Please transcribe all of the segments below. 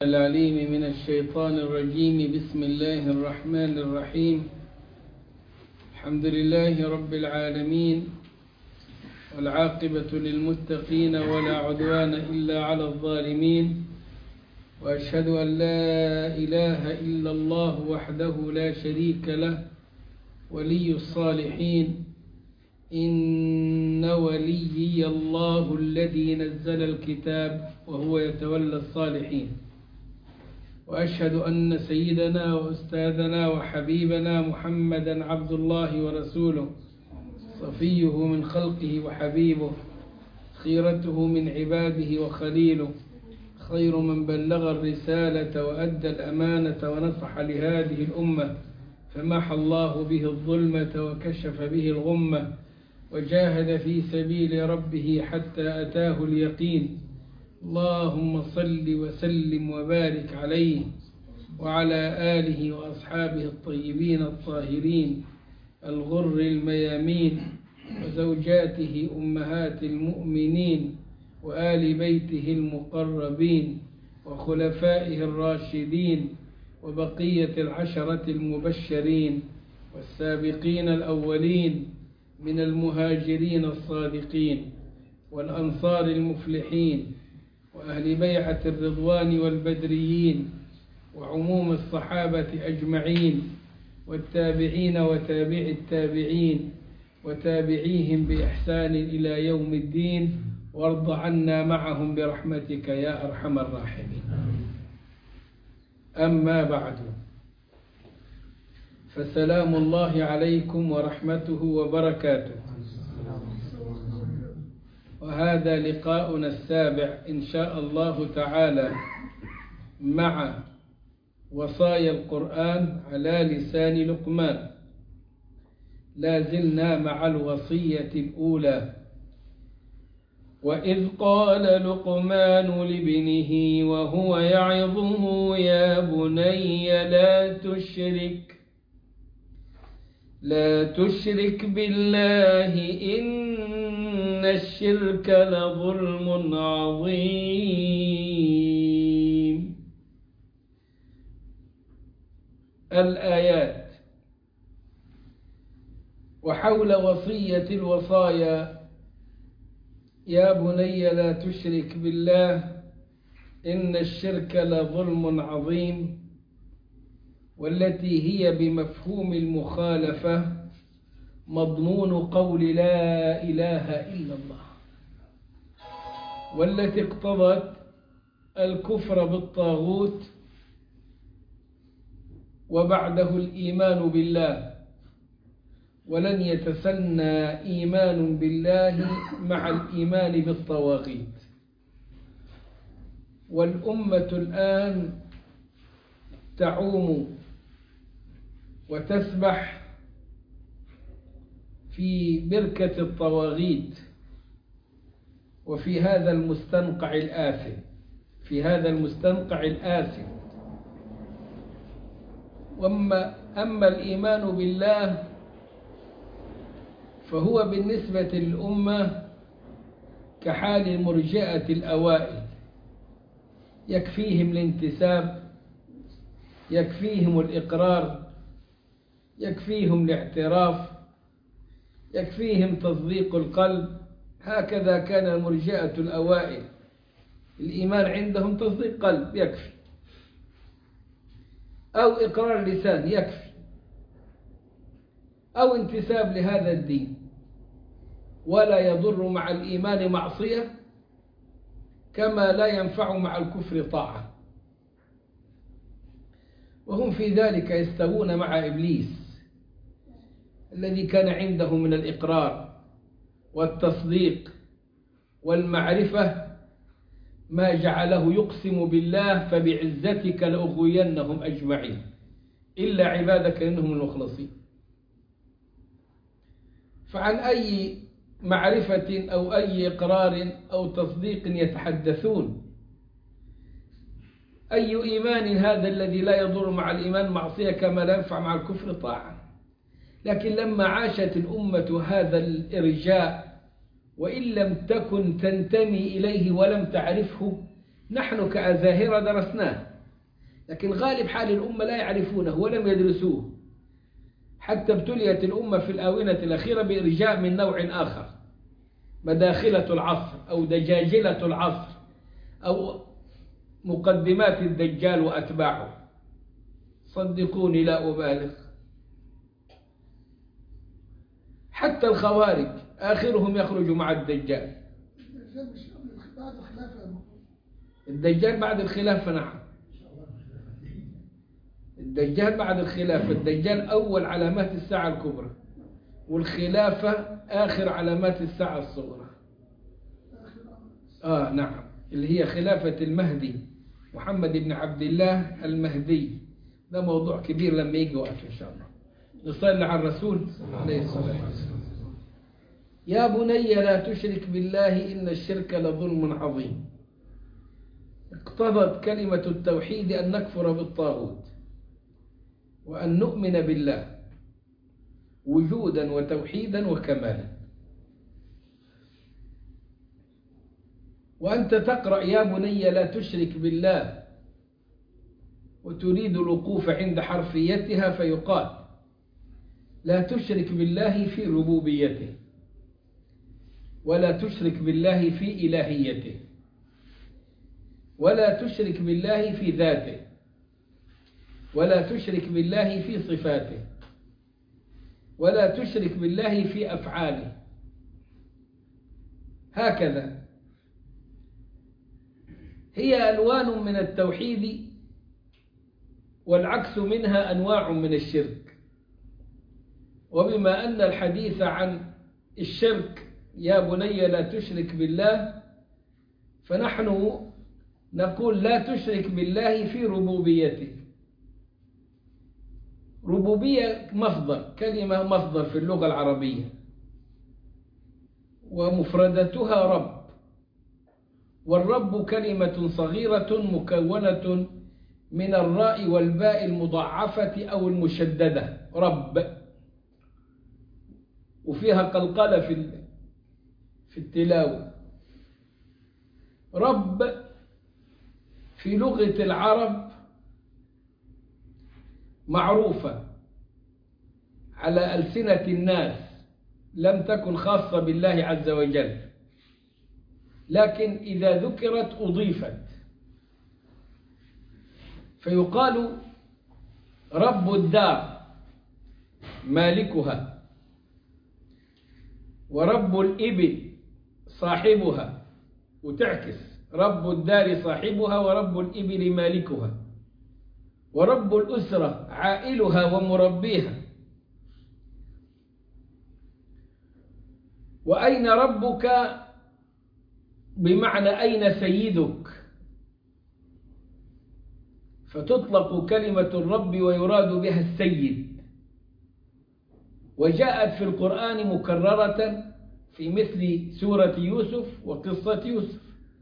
العليم من الشيطان الرجيم. بسم الله الرحمن الرحيم. الحمد لله رب العالمين، والعاقبة للمتقين ولا عدوان إلا على الظالمين، وأشهد أن لا إله إلا الله وحده لا شريك له ولي الصالحين. إن وليي الله الذي نزل الكتاب وهو يتولى الصالحين. وأشهد أن سيدنا وأستاذنا وحبيبنا محمدا عبد الله ورسوله، صفيه من خلقه وحبيبه، خيرته من عباده وخليله، خير من بلغ الرسالة وأدى الأمانة ونصح لهذه الأمة، فمحى الله به الظلمة وكشف به الغمة، وجاهد في سبيل ربه حتى أتاه اليقين. اللهم صل وسلم وبارك عليه وعلى آله وأصحابه الطيبين الطاهرين الغر الميامين، وزوجاته أمهات المؤمنين، وآل بيته المقربين، وخلفائه الراشدين، وبقية العشرة المبشرين، والسابقين الأولين من المهاجرين الصادقين والأنصار المفلحين، وأهل بيعة الرضوان والبدريين، وعموم الصحابة أجمعين، والتابعين وتابع التابعين وتابعيهم بإحسان إلى يوم الدين، وارض عنا معهم برحمتك يا أرحم الراحمين. أما بعد، فسلام الله عليكم ورحمته وبركاته. وهذا لقاؤنا السابع إن شاء الله تعالى مع وصايا القرآن على لسان لقمان. لا زلنا مع الوصية الأولى. وإذ قال لقمان لابنه وهو يعظه يا بني لا تشرك بالله إن الشرك لظلم عظيم. الآيات. وحول وصية الوصايا يا بني لا تشرك بالله إن الشرك لظلم عظيم، والتي هي بمفهوم المخالفة مضمون قول لا إله إلا الله، والتي اقتضت الكفر بالطاغوت وبعده الإيمان بالله، ولن يتسنى إيمان بالله مع الإيمان بالطواغيت. والأمة الآن تعوم وتسبح في بركة الطواغيت، وفي هذا المستنقع الآثم. أما الإيمان بالله فهو بالنسبة للأمة كحال المرجئة الأوائل، يكفيهم الانتساب، يكفيهم الإقرار، يكفيهم الاعتراف، يكفيهم تصديق القلب. هكذا كان المرجئة الأوائل، الإيمان عندهم تصديق قلب يكفي، أو إقرار لسان يكفي، أو انتساب لهذا الدين، ولا يضر مع الإيمان معصية كما لا ينفع مع الكفر طاعة. وهم في ذلك يستوون مع إبليس الذي كان عنده من الإقرار والتصديق والمعرفة ما جعله يقسم بالله فبعزتك لأغوينهم أجمعين إلا عبادك منهم المخلصين. فعن أي معرفة أو أي إقرار أو تصديق يتحدثون؟ أي إيمان هذا الذي لا يضر مع الإيمان معصية كما لا ينفع مع الكفر طاعة؟ لكن لما عاشت الأمة هذا الإرجاء وإن لم تكن تنتمي إليه ولم تعرفه، نحن كأزاهرة درسناه لكن غالب حال الأمة لا يعرفونه ولم يدرسوه، حتى ابتليت الأمة في الآونة الأخيرة بإرجاء من نوع آخر، مداخلة العصر أو دجاجلة العصر أو مقدمات الدجال وأتباعه. صدقوني لا أبالغ، حتى الخوارج آخرهم يخرج مع الدجال. الدجال بعد الخلافة، نعم، الدجال بعد الخلافة. الدجال أول علامات الساعة الكبرى، والخلافة آخر علامات الساعة الصغرى. نعم، اللي هي خلافة المهدي محمد بن عبد الله المهدي. ده موضوع كبير لما يجي وقت إن شاء الله. نصلي على الرسول عليه الصلاة والسلام. يا بني لا تشرك بالله إن الشرك لظلم عظيم. اقتضت كلمة التوحيد أن نكفر بالطاغوت وأن نؤمن بالله وجودا وتوحيدا وكمالا. وأنت تقرأ يا بني لا تشرك بالله وتريد الوقوف عند حرفيتها، فيقال لا تشرك بالله في ربوبيته، ولا تشرك بالله في إلهيته، ولا تشرك بالله في ذاته، ولا تشرك بالله في صفاته، ولا تشرك بالله في أفعاله. هكذا هي ألوان من التوحيد، والعكس منها أنواع من الشرك. وبما أن الحديث عن الشرك يا بني لا تشرك بالله، فنحن نقول لا تشرك بالله في ربوبيته. ربوبية مصدر، كلمة مصدر في اللغة العربية، ومفردتها رب، والرب كلمة صغيرة مكونة من الراء والباء المضاعفة أو المشددة، رب، وفيها قلقلة في التلاوة. رب في لغة العرب معروفة على ألسنة الناس، لم تكن خاصة بالله عز وجل، لكن إذا ذكرت أضيفت، فيقال رب الدار مالكها، ورب الإبل صاحبها، وتعكس رب الدار صاحبها ورب الإبل مالكها، ورب الأسرة عائلها ومربيها. وأين ربك بمعنى أين سيدك، فتطلق كلمة الرب ويراد بها السيد، وجاءت في القرآن مكررة في مثل سورة يوسف وقصة يوسف،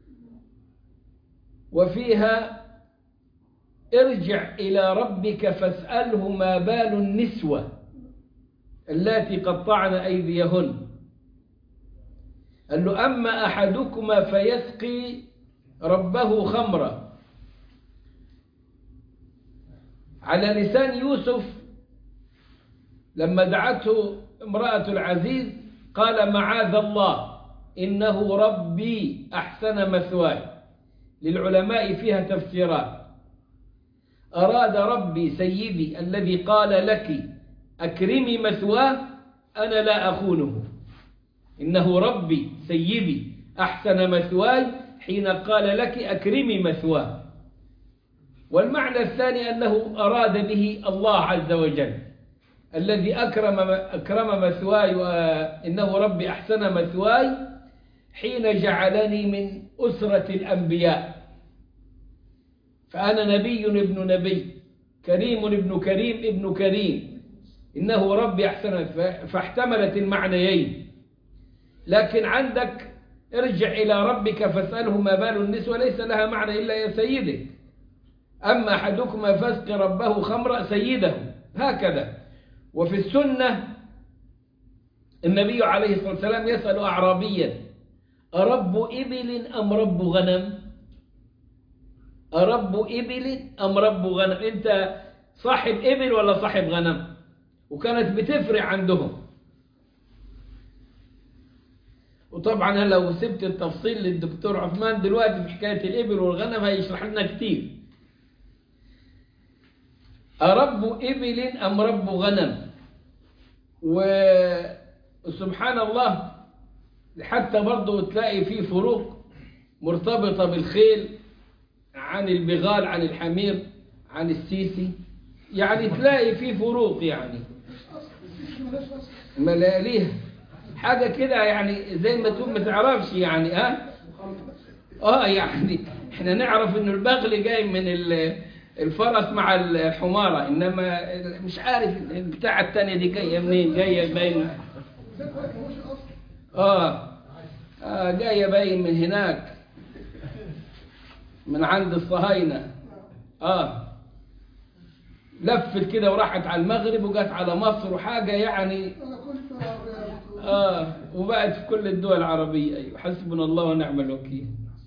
وفيها ارجع إلى ربك فاسأله ما بال النسوة اللاتي قطعن أيديهن. قال له أما أحدكما فيسقي ربه خمرا. على لسان يوسف لما دعته امرأة العزيز قال معاذ الله إنه ربي أحسن مثواي. للعلماء فيها تفسيرات. أراد ربي سيدي الذي قال لك أكرمي مثواه أنا لا أخونه، إنه ربي سيدي أحسن مثواي حين قال لك أكرمي مثواه. والمعنى الثاني أنه أراد به الله عز وجل الذي أكرم مثواي وإنه ربي أحسن مثواي حين جعلني من أسرة الأنبياء، فأنا نبي ابن نبي، كريم ابن كريم ابن كريم، إنه ربي أحسن. فاحتملت المعنيين. لكن عندك ارجع إلى ربك فاسأله ما بال النسوة ليس لها معنى إلا يا سيدك. أما أحدكما فاسق ربه خمرا سيده، هكذا. وفي السنة النبي عليه الصلاة والسلام يسأل أعرابيا أرب إبل أم رب غنم؟ أرب إبل أم رب غنم؟ أنت صاحب إبل ولا صاحب غنم؟ وكانت بتفرق عندهم. وطبعا لو سبت التفصيل للدكتور عثمان دلوقتي في حكاية الإبل والغنم هيشرح لنا كتير. أرب إبل أم رب غنم؟ وسبحان الله حتى برضه تلاقي فيه فروق مرتبطة بالخيل عن البغال، عن الحمير، عن السيسي، يعني تلاقي فيه فروق، يعني ملاليه حاجة كده، يعني زي ما تقول ما تعرفش يعني. يعني احنا نعرف انه البغل جاي من الفرس مع الحمارة، انما مش عارف البتاعة التانية دي جاية منين، جاية باين جاية باين من هناك من عند الصهاينة. لفت كده وراحت على المغرب وجت على مصر وحاجة يعني. وبقت في كل الدول العربية. أيوة، حسبنا الله ونعم الوكيل.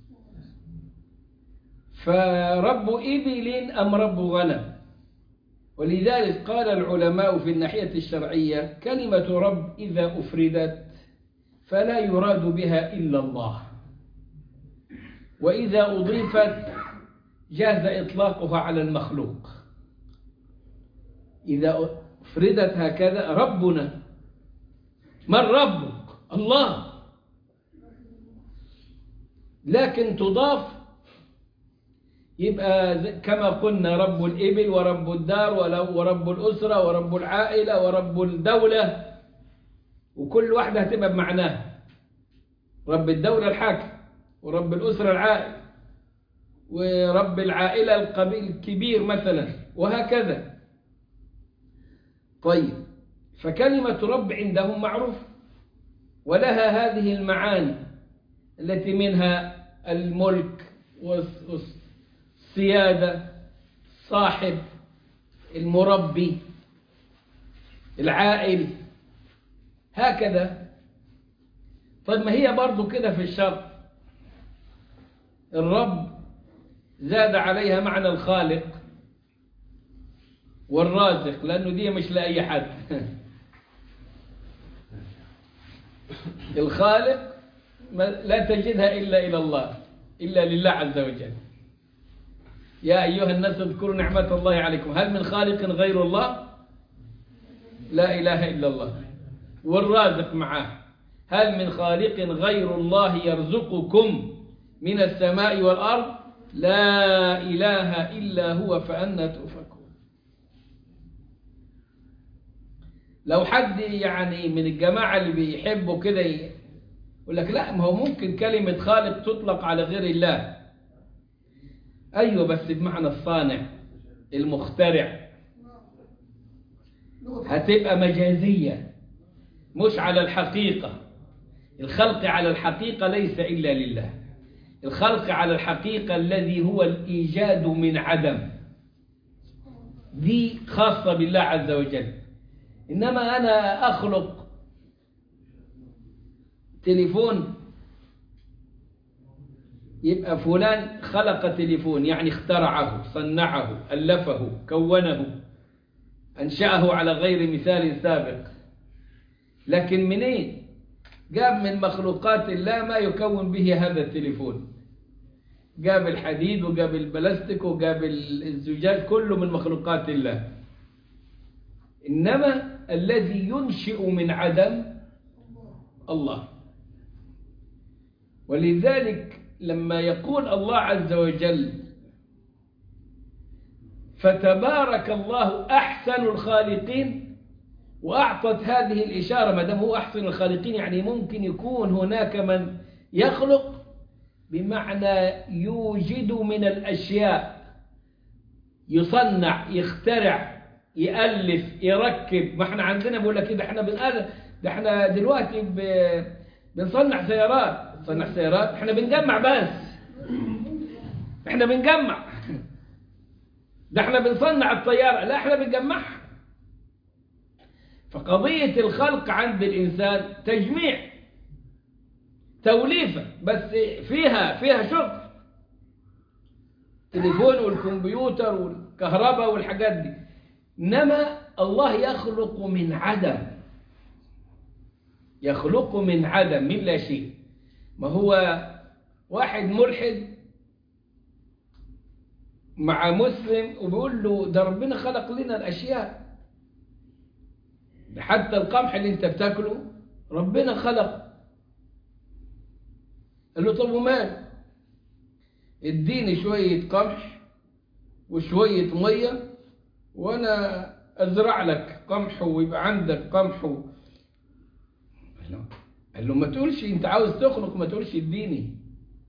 فرب إبل أم رب غنم؟ ولذلك قال العلماء في الناحية الشرعية كلمة رب إذا أفردت فلا يراد بها إلا الله، وإذا أضيفت جاز إطلاقها على المخلوق. إذا أفردت هكذا ربنا، من ربك؟ الله. لكن تضاف يبقى كما قلنا رب الإبل ورب الدار ورب الأسرة ورب العائلة ورب الدولة، وكل واحدة هتبقى بمعناها. رب الدولة الحاكم، ورب الأسرة العائل، ورب العائلة القبيل الكبير مثلا، وهكذا. طيب، فكلمة رب عندهم معروف ولها هذه المعاني التي منها الملك والسيادة، صاحب، المربي، العائل، هكذا. طيب ما هي برضو كده في الشرع، الرب زاد عليها معنى الخالق والرازق، لأنه دي مش لأي حد. الخالق لا تجدها إلا إلى الله، إلا لله عز وجل. يا أيها الناس اذكروا نعمة الله عليكم، هل من خالق غير الله؟ لا إله إلا الله. والرازق معاه، هل من خالق غير الله يرزقكم من السماء والأرض؟ لا إله إلا هو فأنى تؤفكون. لو حد يعني من الجماعة اللي بيحبوا كده يقول لك لا، ما هو ممكن كلمة خالق تطلق على غير الله. أيوة، بس بمعنى الصانع المخترع، هتبقى مجازية مش على الحقيقة. الخلق على الحقيقة ليس إلا لله. الخلق على الحقيقة الذي هو الإيجاد من عدم، دي خاصة بالله عز وجل. إنما أنا أخلق تليفون، يبقى فلان خلق تليفون، يعني اخترعه، صنعه، ألفه، كونه، أنشأه على غير مثال سابق. لكن منين؟ جاب من مخلوقات الله ما يكون به هذا التليفون. جاب الحديد وجاب البلاستيك وجاب الزجاج، كله من مخلوقات الله. إنما الذي ينشئ من عدم الله. ولذلك لما يقول الله عز وجل فتبارك الله أحسن الخالقين، وأعطت هذه الإشارة، ما دام هو أحسن الخالقين يعني ممكن يكون هناك من يخلق بمعنى يوجد من الأشياء، يصنع، يخترع، يألف، يركب. ما احنا عندنا بقول لك كده، احنا دلوقتي بنصنع سيارات، احنا بنجمع، بس احنا بنجمع. ده احنا بنصنع الطيارة، لا احنا بنجمعها. فقضية الخلق عند الإنسان تجميع، توليفة، بس فيها شغل، التليفون والكمبيوتر والكهرباء والحاجات دي. إنما الله يخلق من عدم، يخلق من عدم، من لا شيء. ما هو واحد ملحد مع مسلم وبيقول له ده ربنا خلق لنا الأشياء، حتى القمح اللي انت بتاكله ربنا خلق. قال له طب ومال، اديني شوية قمح وشوية مية وانا ازرع لك قمح ويبقى عندك قمح قال له ما تقولش انت عاوز تخلق، ما تقولش اديني.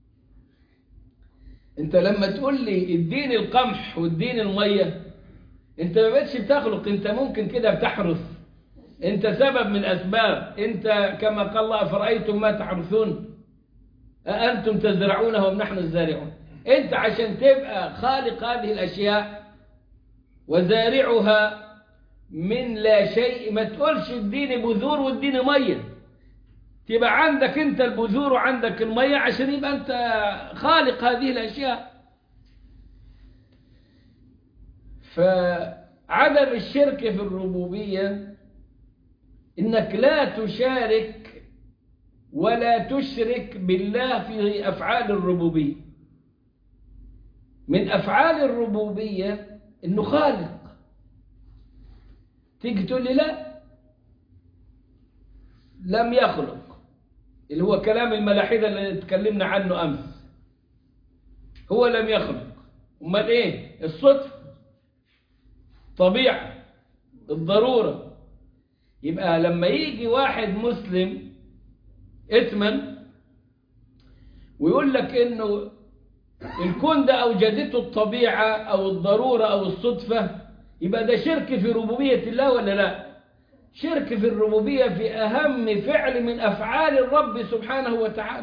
انت لما تقول لي اديني القمح واديني المية انت ما بقتش بتخلق، انت ممكن كده بتحرث، انت سبب من اسباب. انت كما قال الله افرأيتم ما تحرثون أأنتم تزرعونه وام نحن الزارعون. انت عشان تبقى خالق هذه الاشياء وزارعها من لا شيء ما تقولش اديني بذور واديني ميه، تبقى عندك انت البذور وعندك الميه عشان يبقى انت خالق هذه الاشياء. فعدم الشرك في الربوبيه انك لا تشارك ولا تشرك بالله في افعال الربوبيه. من افعال الربوبيه انه خالق. تيجي تقول لي لا لم يخلق، اللي هو كلام الملاحدة اللي اتكلمنا عنه امس، هو لم يخلق. امال ايه؟ الصدفة، طبيعة، الضرورة. يبقى لما يجي واحد مسلم اثما ويقول لك انه الكون ده اوجدته الطبيعة او الضرورة او الصدفة، يبقى ده شرك في ربوبية الله ولا لا؟ شرك في الربوبية في أهم فعل من أفعال الرب سبحانه وتعالى،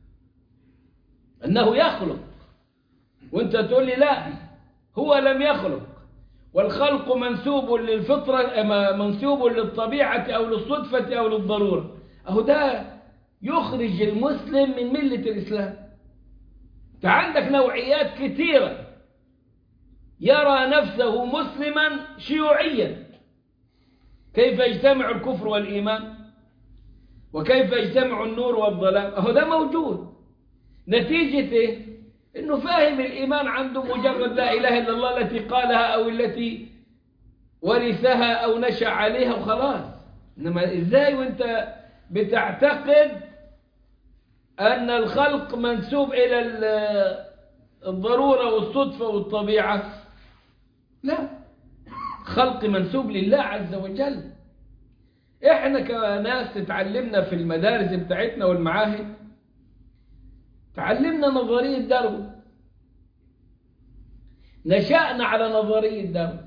أنه يخلق. وأنت تقول لي لا هو لم يخلق، والخلق منسوب للفطرة، منسوب للطبيعة أو للصدفة أو للضرورة. أهو ده يخرج المسلم من ملة الإسلام. أنت عندك نوعيات كثيرة، يرى نفسه مسلما شيوعيا. كيف يجتمع الكفر والإيمان؟ وكيف يجتمع النور والظلام؟ أهو ده موجود. نتيجة إيه؟ إنه فاهم الإيمان عنده مجرد لا إله إلا الله التي قالها أو التي ورثها أو نشأ عليها وخلاص. إنما إزاي وأنت بتعتقد أن الخلق منسوب إلى الضرورة والصدفة والطبيعة؟ لا، خلق منسوب لله عز وجل. احنا كناس تعلمنا في المدارس بتاعتنا والمعاهد، تعلمنا نظرية داروين، نشأنا على نظرية داروين.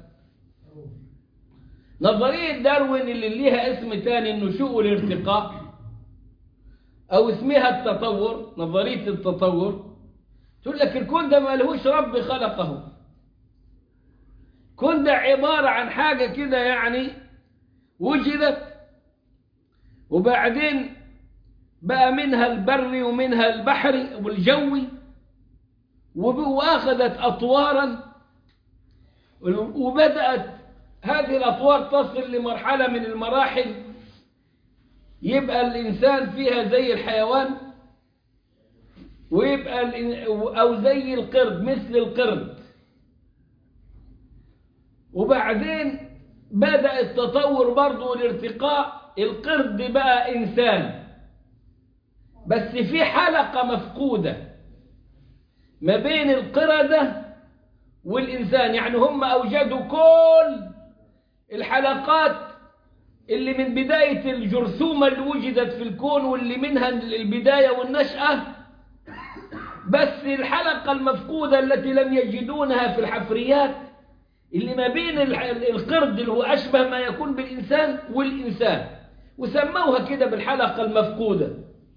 نظرية داروين اللي ليها اسم تاني النشوء والارتقاء، او اسمها التطور، نظرية التطور، تقول لك الكون ده ما لهوش رب خلقه. كون ده عبارة عن حاجة كده يعني وجدت، وبعدين بقى منها البري ومنها البحري والجوي، وأخذت أطوارا، وبدأت هذه الأطوار تصل لمرحلة من المراحل يبقى الإنسان فيها زي الحيوان، ويبقى أو زي القرد، مثل القرد. وبعدين بدأ التطور برضه والارتقاء، القرد بقى إنسان، بس في حلقة مفقودة ما بين القردة والإنسان. يعني هم أوجدوا كل الحلقات اللي من بداية الجرثومة اللي وجدت في الكون واللي منها البداية والنشأة، بس الحلقة المفقودة التي لم يجدونها في الحفريات اللي ما بين القرد اللي هو أشبه ما يكون بالإنسان والإنسان، وسموها كده بالحلقة المفقودة.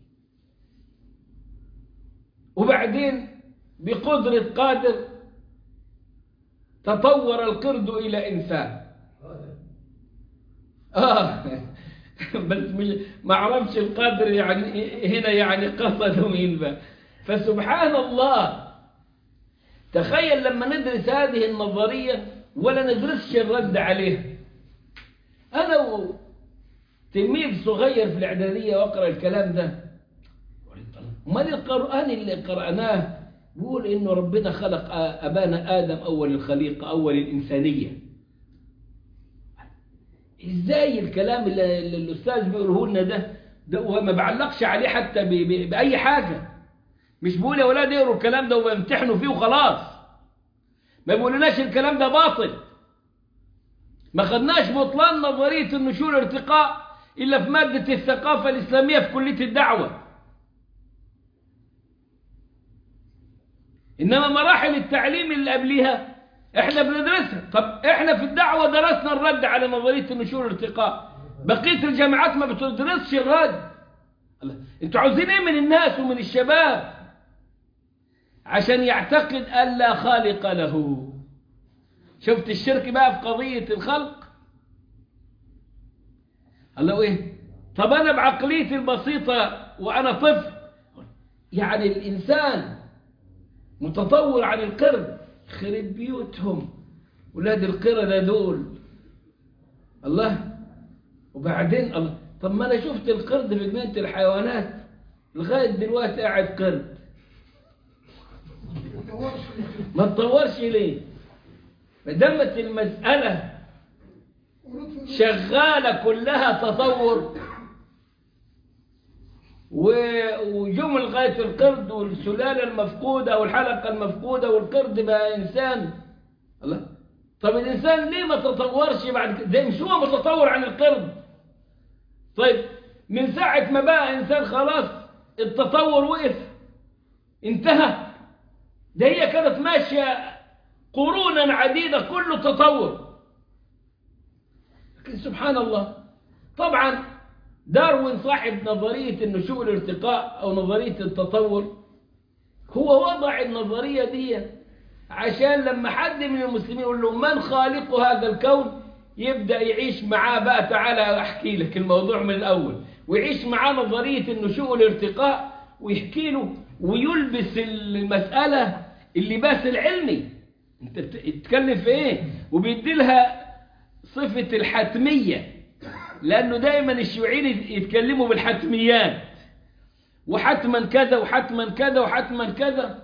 وبعدين بقدرة قادر تطور القرد إلى إنسان. بس ما عرفش القادر يعني هنا يعني قصده مين بقى. فسبحان الله، تخيل لما ندرس هذه النظرية ولا ندرسش الرد عليها. أنا تلميذ صغير في الإعدادية وأقرأ الكلام ده، امال القرآن اللي قرأناه بيقول إنه ربنا خلق أبانا آدم أول الخليقة أول الإنسانية. إزاي الكلام اللي الأستاذ بيقوله لنا ده وما بعلقش عليه حتى بأي حاجة؟ مش بيقول يا ولاد يقروا الكلام ده ويمتحنوا فيه وخلاص، ما بيقولناش الكلام ده باطل. ما خدناش بطلان نظرية النشوء والارتقاء إلا في مادة الثقافة الإسلامية في كلية الدعوة، إنما مراحل التعليم اللي قبلها إحنا بندرسها. طب إحنا في الدعوة درسنا الرد على نظرية النشوء والارتقاء، بقية الجامعات ما بتدرسش الرد. أنتوا عاوزين إيه من الناس ومن الشباب عشان يعتقد أن لا خالق له؟ شفت الشرك بقى في قضية الخلق؟ الله إيه؟ طب أنا بعقليتي البسيطة وأنا طفل، يعني الإنسان متطور عن القرد، خرب بيوتهم ولاد القردة دول. الله. وبعدين الله، طب ما أنا شفت القرد في جنينة الحيوانات لغاية دلوقتي قاعد قرد، ما تطورش ليه؟ ما دامت المسألة شغالة كلها تطور وجم لغاية القرد والسلالة المفقودة والحلقة المفقودة والقرد بقى إنسان. الله. طب الإنسان ليه ما تطورش بعد كده؟ ده مش هو متطور عن القرد؟ طيب من ساعة ما بقى إنسان خلاص التطور وقف انتهى؟ ده هي كانت ماشية قرونا عديدة كله تطور. لكن سبحان الله، طبعا داروين صاحب نظرية النشوء والارتقاء أو نظرية التطور هو وضع النظرية دي عشان لما حد من المسلمين يقول له من خالق هذا الكون يبدأ يعيش معاه بقى. تعالى أحكي لك الموضوع من الأول، ويعيش معاه نظرية النشوء والارتقاء ويحكي له ويلبس المسألة اللباس العلمي. انت بتتكلم في ايه؟ وبيدي لها صفة الحتمية، لأنه دائما الشيوعيين يتكلموا بالحتميات، وحتما كذا وحتما كذا وحتما كذا.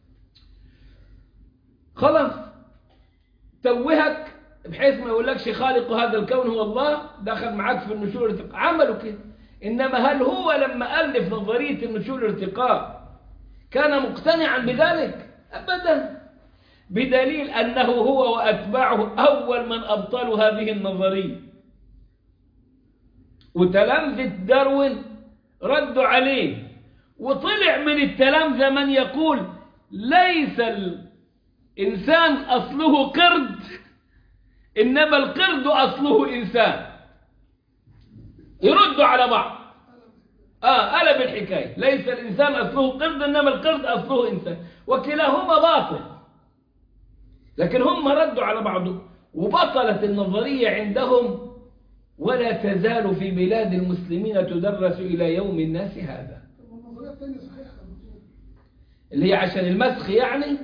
خلاص توهك بحيث ما يقولكش خالق هذا الكون هو الله، دخل معاك في النشوء والارتقاء، عملوا كده. إنما هل هو لما ألف نظرية النشوء والارتقاء كان مقتنعا بذلك؟ أبدا، بدليل أنه هو وأتباعه أول من أبطلوا هذه النظرية، وتلامذة داروين ردوا عليه، وطلع من التلامذة من يقول ليس الإنسان أصله قرد إنما القرد أصله إنسان. يردوا على بعض. قلب الحكاية، ليس الإنسان أصله قرد إنما القرد أصله إنسان، وكلاهما باطل. لكن هم ردوا على بعضهم وبطلت النظرية عندهم، ولا تزال في بلاد المسلمين تدرس إلى يوم الناس هذا. اللي هي عشان المسخ، يعني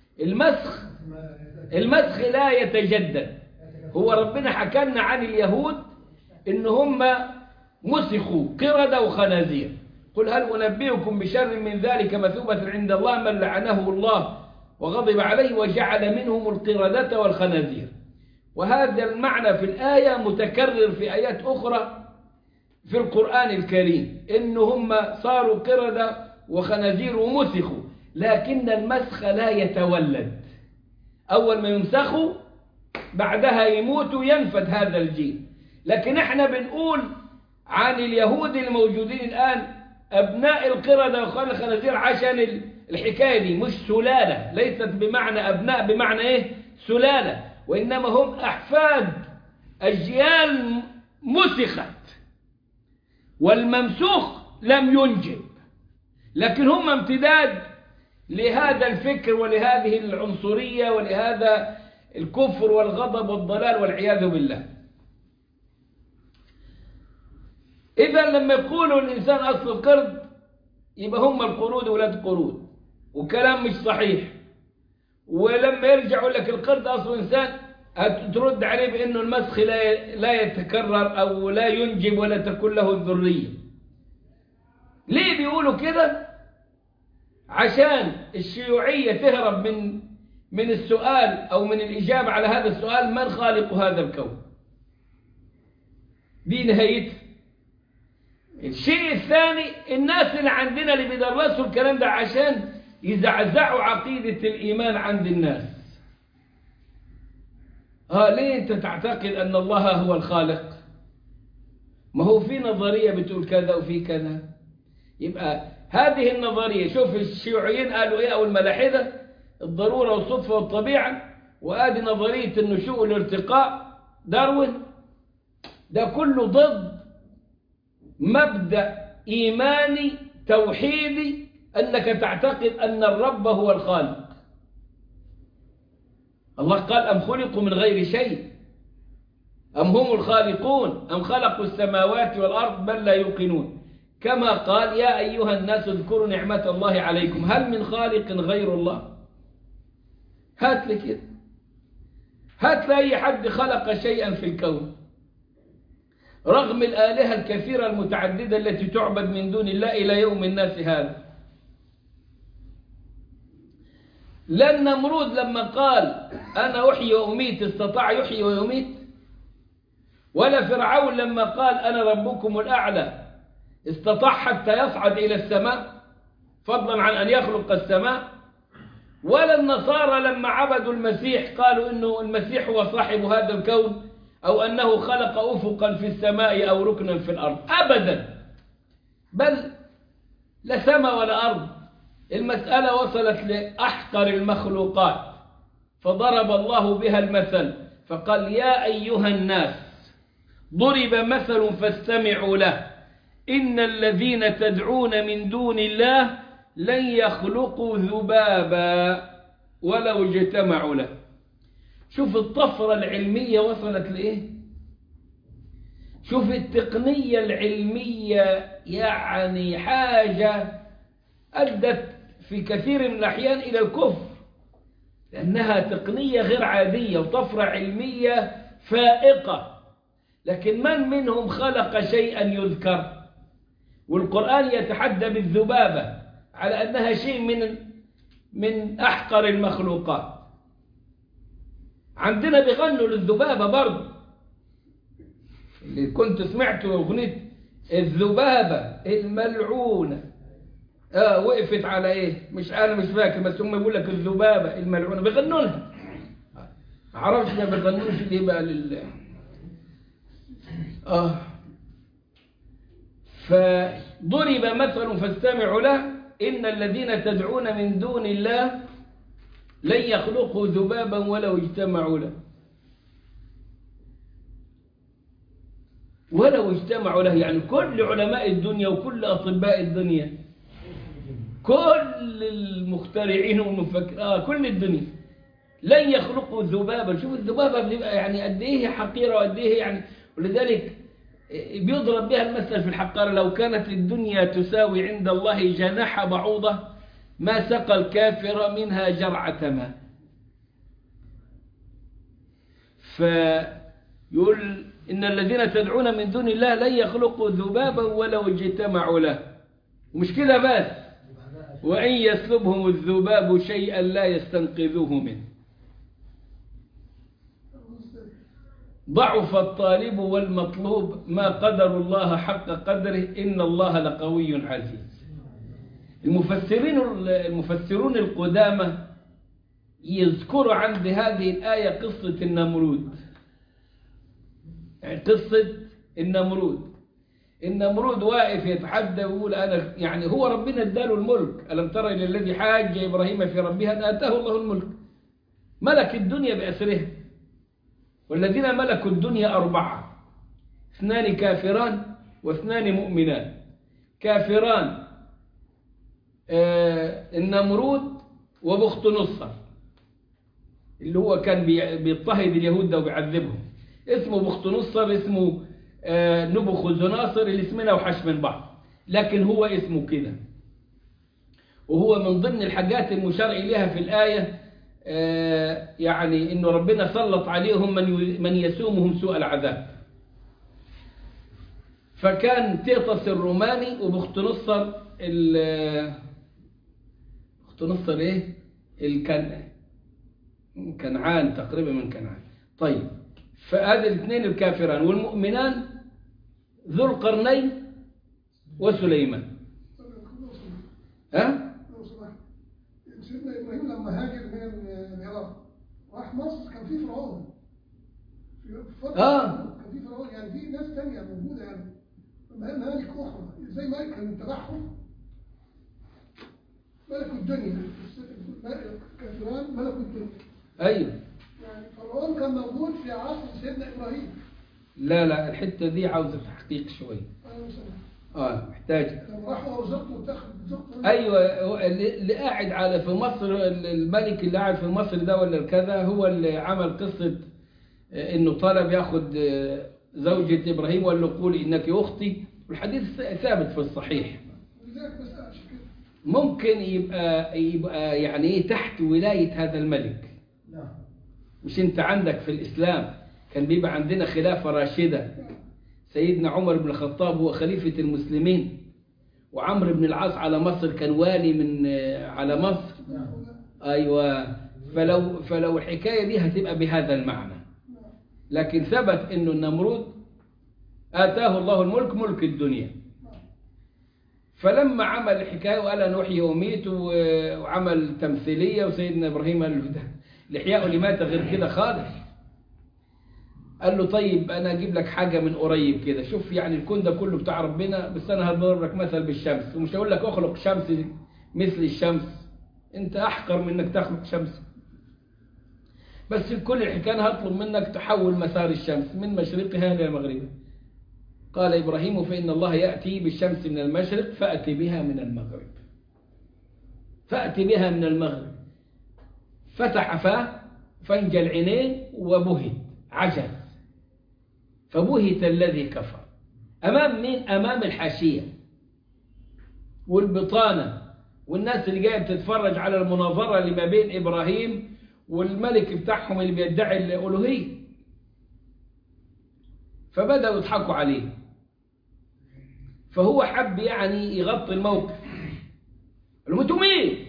المسخ لا يتجدد. هو ربنا حكى لنا عن اليهود إن هم مسخوا قردة وخنازير. قل هل أنبئكم بشر من ذلك مثوبة عند الله من لعنه الله وغضب عليه وجعل منهم القردة والخنازير. وهذا المعنى في الآية متكرر في آيات أخرى في القرآن الكريم، إنهم صاروا قردة وخنازير ومسخوا، لكن المسخ لا يتولد. أول ما يمسخوا بعدها يموتوا ينفد هذا الجيل. لكن احنا بنقول عن اليهود الموجودين الآن أبناء القردة والخنازير عشان الحكاية دي مش سلالة، ليست بمعنى أبناء بمعنى إيه؟ سلالة، وإنما هم أحفاد أجيال مسخت، والممسوخ لم ينجب، لكن هم امتداد لهذا الفكر ولهذه العنصرية ولهذا الكفر والغضب والضلال والعياذ بالله. إذا لما يقولوا الإنسان أصل القرد يبقى هم القرود ولاد قرود، وكلام مش صحيح. ولما يرجع يقول لك القرد أصله إنسان، هترد عليه بأنه المسخ لا يتكرر أو لا ينجب ولا تكون له الذرية. ليه بيقولوا كده؟ عشان الشيوعية تهرب من السؤال أو من الإجابة على هذا السؤال: من خالق هذا الكون؟ دي نهايته. الشيء الثاني، الناس اللي عندنا اللي بيدرسوا الكلام ده عشان يزعزعوا عقيدة الإيمان عند الناس. ليه أنت تعتقد أن الله هو الخالق؟ ما هو في نظرية بتقول كذا وفي كذا. يبقى هذه النظرية، شوف الشيوعيين قالوا إيه أو الملاحدة: الضرورة والصدفة والطبيعة، وآدي نظرية النشوء والارتقاء داروين. ده كله ضد مبدأ إيماني توحيدي، أنك تعتقد أن الرب هو الخالق. الله قال: أم خلقوا من غير شيء أم هم الخالقون أم خلقوا السماوات والأرض بل لا يوقنون. كما قال: يا أيها الناس اذكروا نعمة الله عليكم هل من خالق غير الله. هات لي كده، هات لي أي حد خلق شيئا في الكون رغم الآلهة الكثيرة المتعددة التي تعبد من دون الله إلى يوم الناس هذا. لا النمرود لما قال أنا أحيي وأميت استطاع يحيي ويميت، ولا فرعون لما قال أنا ربكم الأعلى استطاع حتى يصعد إلى السماء فضلا عن أن يخلق السماء، ولا النصارى لما عبدوا المسيح قالوا إنه المسيح هو صاحب هذا الكون أو أنه خلق أفقا في السماء أو ركنا في الأرض. أبدا، بل لا سماء ولا أرض. المسألة وصلت لأحقر المخلوقات، فضرب الله بها المثل فقال: يا أيها الناس ضرب مثل فاستمعوا له إن الذين تدعون من دون الله لن يخلقوا ذبابا ولو اجتمعوا له. شوف الطفرة العلمية وصلت لإيه؟ شوف التقنية العلمية، يعني حاجة أدت في كثير من الأحيان إلى الكفر، لأنها تقنية غير عادية وطفرة علمية فائقة. لكن من منهم خلق شيئا يذكر؟ والقرآن يتحدى بالذبابة على أنها شيء من أحقر المخلوقات. عندنا بيغنوا للذبابة برضه، اللي كنت سمعته أغنية الذبابة الملعونة وقفت على إيه؟ أنا مش فاكر، بس هم يقول لك الذبابة الملعونة بيغنوا لها. ما أعرفش ما بيغنوش ليه بقى لله. فضرب مثل فاستمعوا له إن الذين تدعون من دون الله لن يخلقوا ذبابا ولو اجتمعوا له. ولو اجتمعوا له يعني كل علماء الدنيا وكل أطباء الدنيا، كل المخترعين والمفكرين، كل الدنيا لن يخلقوا ذبابا. شوف الذبابة بتبقى يعني قد إيه حقيرة وقد إيه يعني. ولذلك بيضرب بها المثل في الحقارة: لو كانت الدنيا تساوي عند الله جناح بعوضة ما سقى الكافر منها جرعة ماء. فيقول إن الذين تدعون من دون الله لن يخلقوا ذبابا ولو اجتمعوا له. ومش كده بس، وإن يسلبهم الذباب شيئا لا يستنقذوه منه. ضعف الطالب والمطلوب ما قدر الله حق قدره إن الله لقوي عزيز. المفسرون القدامى يذكروا عند هذه الآية قصة النمرود. يعني قصة النمرود واقف يتحدى ويقول أنا يعني هو ربنا اداله الملك. ألم ترى إلى الذي حاج إبراهيم في ربه أن آتاه الله الملك. ملك الدنيا بأسرها، والذين ملكوا الدنيا 4: 2 كافران و2 مؤمنان. كافران النمرود وبخت نصر اللي هو كان بيضطهد اليهود ده وبيعذبهم، اسمه بخت نصر، اسمه نبوخذ-ناصر، اللي اسمنا وحش من بعض، لكن هو اسمه كده. وهو من ضمن الحاجات المشار إليها في الآية يعني إنه ربنا سلط عليهم من يسومهم سوء العذاب. فكان تيطس الروماني وبخت نصر بخت نصر إيه؟ كنعان تقريبا من كنعان. طيب فهذه الاثنين الكافران، والمؤمنان ذو القرنين وسليمان. ها؟ سيدنا إبراهيم لما هاجر من العراق راح مصر كان في فرعون. كان في فرعون، يعني في ناس تانية موجودة، يعني ملك أخرى زي ملك كان تبعهم ملك الدنيا، كفرعون ملك الدنيا. أيوه. يعني فرعون كان موجود في عصر سيدنا إبراهيم. لا الحتة دي عاوزة تحقيق شوي. محتاج. راحوا وزقوا وتاخد ايوه، اللي قاعد في مصر، الملك اللي قاعد في مصر ده ولا كذا هو اللي عمل قصة انه طلب ياخد زوجة ابراهيم وقال له قولي انك اختي، والحديث ثابت في الصحيح. ممكن يبقى يعني ايه تحت ولاية هذا الملك. مش انت عندك في الاسلام كان بيبقى عندنا خلافة راشدة، سيدنا عمر بن الخطاب هو خليفة المسلمين، وعمرو بن العاص على مصر كان والي من على مصر. أيوة. فلو الحكاية دي هتبقى بهذا المعنى، لكن ثبت إنه النمرود آتاه الله الملك، ملك الدنيا. فلما عمل الحكاية وقال أنا أحيي وأميت وعمل تمثيلية، وسيدنا إبراهيم قال له الإحياء لمات غير كده خالص. قال له طيب أنا أجيب لك حاجة من قريب كده، شوف يعني الكون ده كله بتاع ربنا، بس أنا هضرب لك مثل بالشمس، ومش هقول لك أخلق شمس مثل الشمس، أنت أحقر من إنك تخلق شمس، بس كل الحكاية هطلب منك تحول مسار الشمس من مشرقها إلى مغربها. قال إبراهيم فإن الله يأتي بالشمس من المشرق فأتي بها من المغرب، فأتي بها من المغرب. فتح فاه فانجل عينيه وبهت، عجز، فبهت الذي كفر. أمام مين؟ أمام الحاشية والبطانة والناس اللي جاية بتتفرج على المناظرة اللي ما بين إبراهيم والملك بتاعهم اللي بيدعي الألوهية. فبدأوا يضحكوا عليه، فهو حب يعني يغطي الموقف، قال لهم انتوا مين؟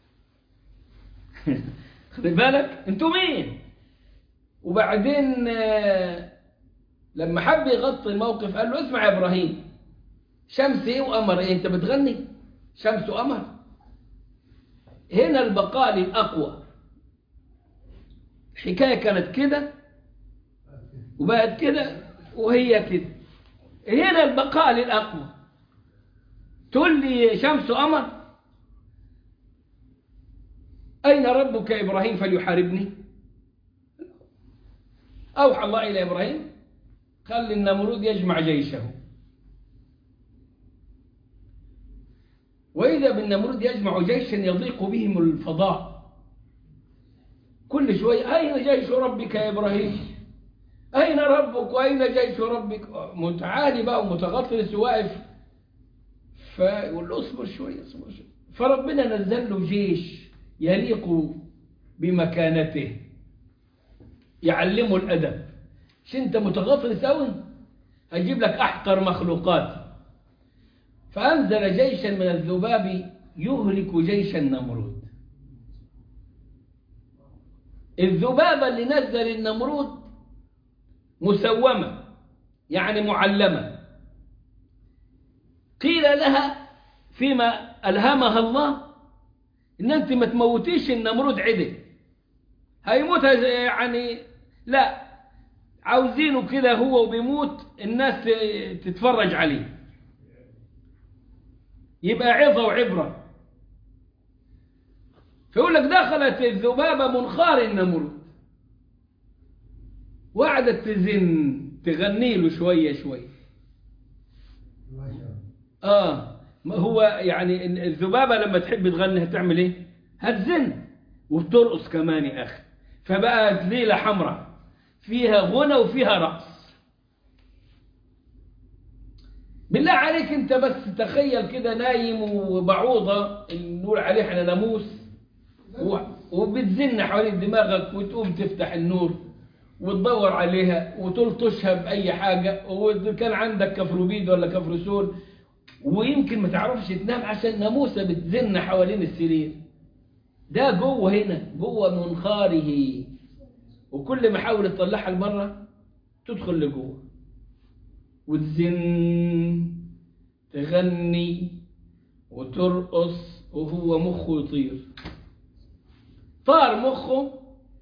خد بالك انتوا مين؟ وبعدين لما حب يغطي الموقف قال له اسمع يا إبراهيم، شمس ايه وقمر ايه؟ انت بتغني شمس وقمر؟ هنا البقاء للأقوى. الحكاية كانت كده وبقت كده وهي كده، هنا البقاء للأقوى. تقول لي شمس وقمر؟ أين ربك يا إبراهيم فليحاربني؟ أوحى الله إلى إبراهيم خلي النمرود يجمع جيشه، وإذا بالنمرود يجمع جيشا يضيق بهم الفضاء. كل شوية أين جيش ربك يا إبراهيم؟ أين ربك وأين جيش ربك؟ متعالي بقى ومتغطرس واقف، فيقول له اصبر شوية اصبر شوية. فربنا نزل له جيش يليق بمكانته، يعلمه الأدب. مش أنت متغطرس أوي؟ هيجيب لك أحقر مخلوقات. فأنزل جيشا من الذباب يهلك جيش النمرود. الذبابة اللي نزل النمرود مسومة، يعني معلمة، قيل لها فيما ألهمها الله إن أنت ما تموتيش النمرود عدل، هيموت يعني لا، عاوزينه كده هو وبيموت الناس تتفرج عليه، يبقى عظة وعبرة. فيقول لك دخلت الذبابة منخار النمرود وقعدت تغني له شوية شوية. هو يعني الذبابة لما تحب تغني هتعمل ايه؟ هتزن وبترقص كمان يا أخي. فبقت ليلة حمراء فيها غنى وفيها رقص. بالله عليك انت بس تخيل كده نايم وبعوضة اللي نقول عليه احنا ناموس وبتزن حوالين دماغك وتقوم تفتح النور وتدور عليها وتلطشها بأي حاجة، وكان عندك كفروبيد ولا كفرسول، ويمكن ما تعرفش تنام عشان ناموسة بتزن حوالين السرير. ده جوه هنا، جوه منخاره، وكل ما حاول تطلعها لبره تدخل لجوه وتزن تغني وترقص، وهو مخه يطير. طار مخه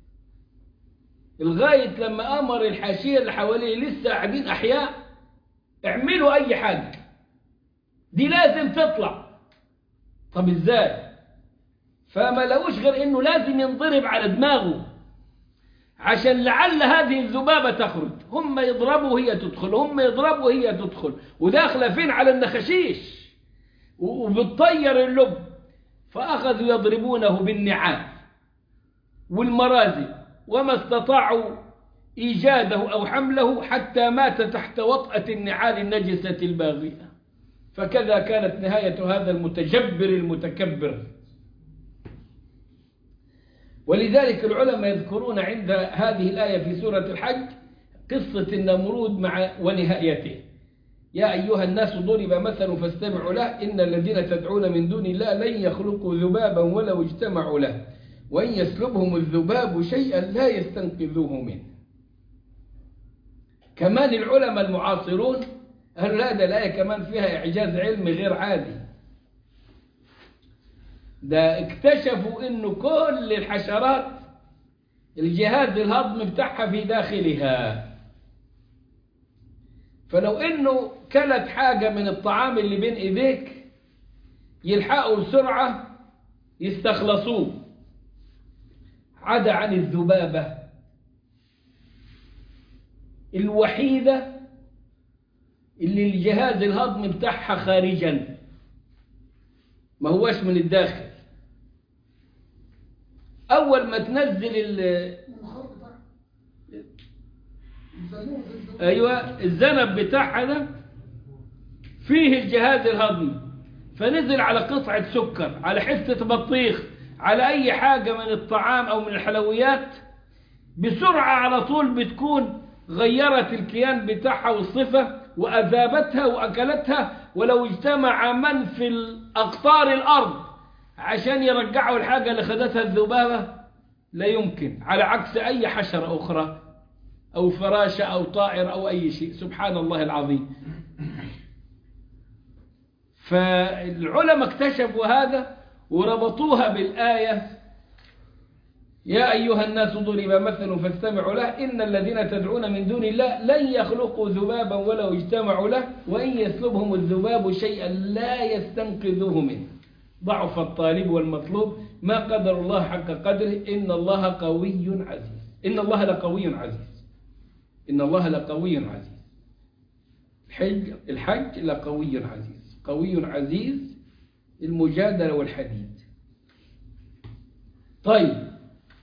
لغاية لما أمر الحاشية اللي حواليه لسه قاعدين أحياء: اعملوا أي حاجة، دي لازم تطلع. طب إزاي؟ فما لقوش غير إنه لازم ينضرب على دماغه عشان لعل هذه الذبابة تخرج. هم يضربوا وهي تدخل، هم يضربوا وهي تدخل، وداخلة فين؟ على النخشيش، وبتطير اللب. فأخذوا يضربونه بالنعال والمرازي، وما استطاعوا إيجاده أو حمله حتى مات تحت وطأة النعال النجسة الباغية. فكذا كانت نهاية هذا المتجبر المتكبر. ولذلك العلماء يذكرون عند هذه الآية في سورة الحج قصة النمرود ونهايته: يا أيها الناس ضرب مثل فاستمعوا له، إن الذين تدعون من دون الله لن يخلقوا ذبابا ولو اجتمعوا له، وإن يسلبهم الذباب شيئا لا يستنقذوه منه. كمان العلماء المعاصرون قالوا هذه الآية كمان فيها إعجاز علمي غير عادي. ده اكتشفوا إنه كل الحشرات الجهاز الهضمي بتاعها في داخلها، فلو إنه كلت حاجة من الطعام اللي بين إيديك يلحقوا بسرعة يستخلصوه، عدا عن الذبابة الوحيدة اللي الجهاز الهضمي بتاعها خارجا، ما هوش من الداخل. أول ما تنزل أيوة الذنب بتاعها ده فيه الجهاز الهضمي، فنزل على قطعة سكر، على حتة بطيخ، على أي حاجة من الطعام أو من الحلويات، بسرعة على طول بتكون غيرت الكيان بتاعها والصفة وأذابتها وأكلتها. ولو اجتمع من في أقطار الأرض عشان يرجعوا الحاجة اللي خدتها الذبابة لا يمكن، على عكس أي حشرة أخرى أو فراشة أو طائر أو أي شيء. سبحان الله العظيم. فالعلماء اكتشفوا هذا وربطوها بالآية: يا أيها الناس ضرب مثل فاستمعوا له، إن الذين تدعون من دون الله لن يخلقوا ذبابا ولو اجتمعوا له، وإن يسلبهم الذباب شيئا لا يستنقذوه منه، ضعف الطالب والمطلوب، ما قدر الله حق قدره، إن الله قوي عزيز. إن الله لقوي عزيز، إن الله لقوي عزيز. الحج لقوي عزيز، قوي عزيز، المجادلة والحديد. طيب،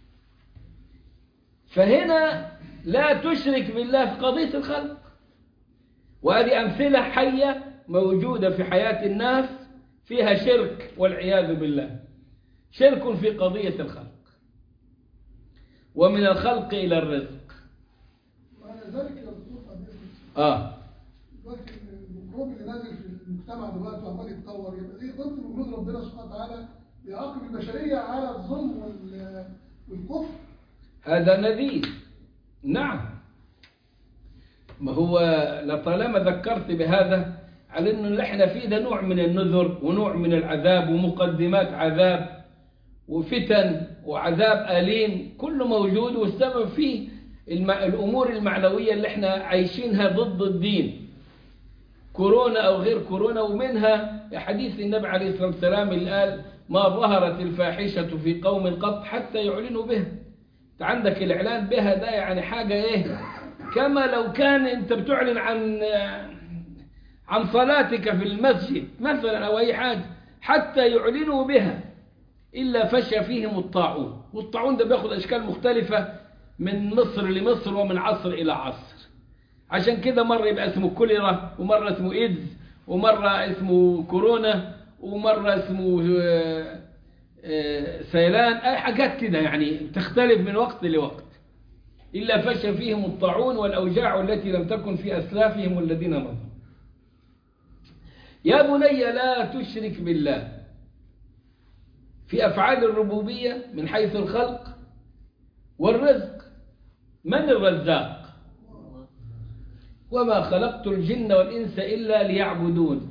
فهنا لا تشرك بالله في قضية الخلق، وهذه أمثلة حية موجودة في حياة الناس فيها شرك والعياذ بالله. شرك في قضية الخلق، ومن الخلق إلى الرزق. وعلى ذلك يا دكتور دلوقتي الميكروب اللي نازل في المجتمع دلوقتي وعمال يتطور، يبقى دي ضد وجود ربنا سبحانه وتعالى بيعاقب البشرية على الظلم والكفر. هذا نذير. نعم، ما هو لطالما ذكرت بهذا على أنه اللي احنا فيه ده نوع من النذر ونوع من العذاب ومقدمات عذاب وفتن وعذاب أليم، كله موجود، والسبب فيه الأمور المعنوية اللي احنا عايشينها ضد الدين، كورونا أو غير كورونا. ومنها حديث النبي عليه الصلاة والسلام اللي قال: ما ظهرت الفاحشة في قوم قط حتى يعلنوا بها. عندك الإعلان بها ده يعني حاجة إيه، كما لو كان أنت بتعلن عن صلاتك في المسجد مثلا أو أي حاجة، حتى يعلنوا بها، إلا فشى فيهم الطاعون. والطاعون ده بياخد أشكال مختلفة من مصر لمصر ومن عصر إلى عصر. عشان كده مرة يبقى اسمه كوليرا، ومرة اسمه إيدز، ومرة اسمه كورونا، ومرة اسمه سيلان، أي حاجات كده يعني تختلف من وقت لوقت. إلا فشى فيهم الطاعون والأوجاع التي لم تكن في أسلافهم الذين مضوا. يا بني لا تشرك بالله في أفعال الربوبية من حيث الخلق والرزق. من الرزاق؟ وما خلقت الجن والإنس إلا ليعبدون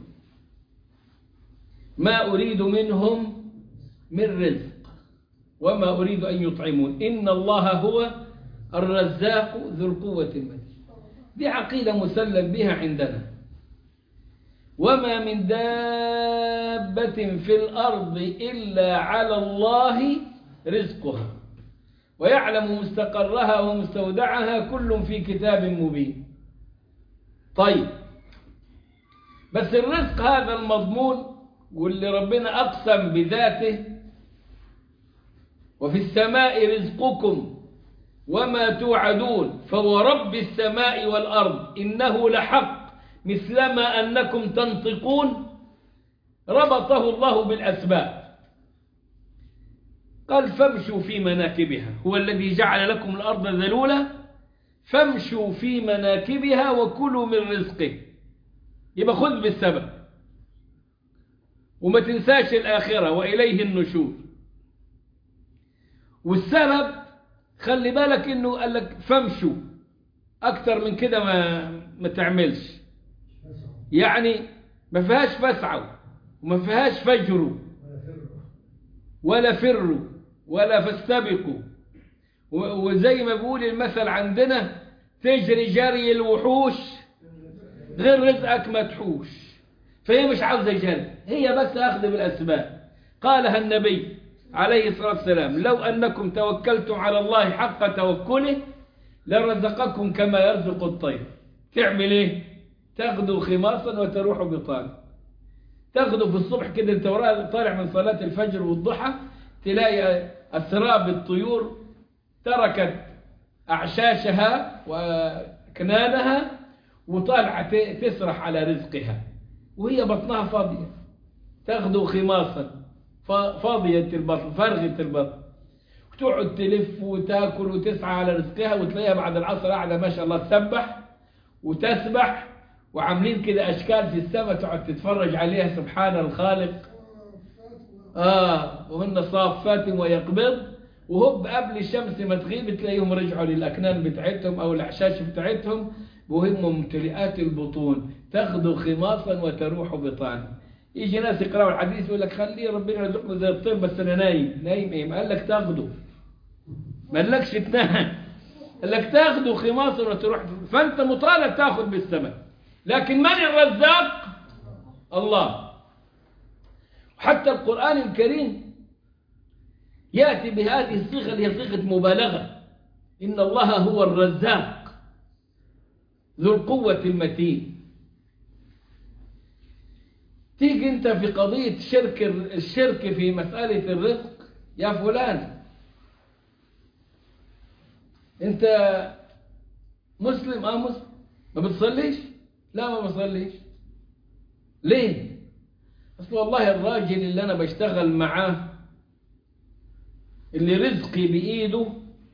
ما أريد منهم من رزق وما أريد أن يطعمون إن الله هو الرزاق ذو القوة المتين. دي عقيدة مسلم بها عندنا. وما من دابة في الأرض إلا على الله رزقها ويعلم مستقرها ومستودعها كل في كتاب مبين. طيب، بس الرزق هذا المضمون واللي ربنا أقسم بذاته وفي السماء رزقكم وما توعدون فورب السماء والأرض إنه لحق مثلما أنكم تنطقون، ربطه الله بالأسباب. قال فامشوا في مناكبها، هو الذي جعل لكم الأرض ذلولة فامشوا في مناكبها وكلوا من رزقه. يبقى خذ بالسبب وما تنساش الآخرة وإليه النشور. والسبب خلي بالك إنه قال لك فامشوا، أكتر من كده ما تعملش. يعني ما فيهاش فاسعوا وما فيهاش فجروا ولا فروا ولا فاستبقوا. وزي ما بيقول المثل عندنا تجري جري الوحوش غير رزقك ما تحوش. فهي مش عاوزة جري، هي بس أخذ بالأسباب. قالها النبي عليه الصلاة والسلام لو أنكم توكلتم على الله حق توكله لرزقكم كما يرزق الطير. تعمل إيه؟ تاخذوا خماصا وتروحوا بطانا. تاخذوا في الصبح كده انت طالع من صلاة الفجر والضحى تلاقي أسراب الطيور تركت أعشاشها وكنانها وطالعة تسرح على رزقها وهي بطنها فاضية. تاخذوا خماصا فاضية البطن فرغة البطن وتقعد تلف وتاكل وتسعى على رزقها وتلاقيها بعد العصر قاعدة ما شاء الله تسبح وتسبح وعاملين كده أشكال في السماء تقعد تتفرج عليها سبحان الخالق. وهن صافات ويقبض وهب قبل الشمس ما تغيب تلاقيهم رجعوا للأكنان بتاعتهم أو الأعشاش بتاعتهم وهم ممتلئات البطون. تاخذوا خماصا وتروحوا بطانا. يجي ناس يقرأوا الحديث يقول لك خلي ربنا يرزقنا زي الطير بس أنا نايم. نايم إيه؟ ما قال لك تاخذوا، ما قالكش تنام، قال لك تاخذوا خماصا وتروح. فأنت مطالب تاخذ بالسماء. لكن من الرزاق؟ الله. وحتى القرآن الكريم يأتي بهذه الصيغة اللي هي صيغة مبالغة. إن الله هو الرزاق ذو القوة المتين. تيجي أنت في قضية الشرك في مسألة الرزق. يا فلان أنت مسلم؟ مسلم. ما بتصليش؟ لا ما بصليش. ليه؟ أصل والله الراجل اللي أنا بشتغل معاه اللي رزقي بإيده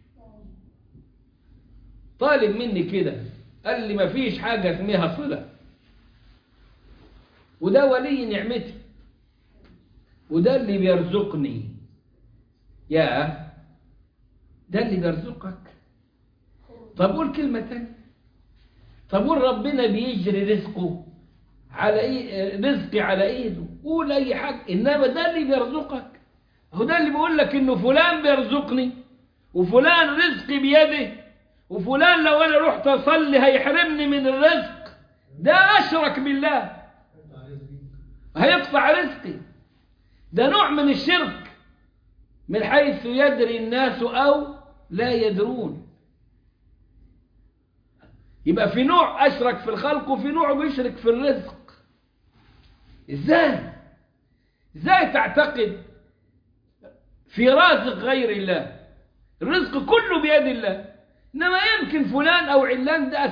طالب مني كده، قال لي ما فيش حاجة اسمها صلة، وده ولي نعمتي وده اللي بيرزقني. يا ده اللي بيرزقك؟ طب قول كلمة تانية. طب قول ربنا بيجري رزقه على رزقي على ايده. قول اي حاجة، انما ده اللي بيرزقك. هو ده اللي بيقول لك انه فلان بيرزقني وفلان رزقي بيده وفلان لو انا رحت اصلي هيحرمني من الرزق. ده اشرك بالله، هيقطع رزقي. ده نوع من الشرك من حيث يدري الناس او لا يدرون. يبقى في نوع أشرك في الخلق وفي نوع بيشرك في الرزق. إزاي تعتقد في رازق غير الله؟ الرزق كله بيد الله، إنما يمكن فلان أو علان ده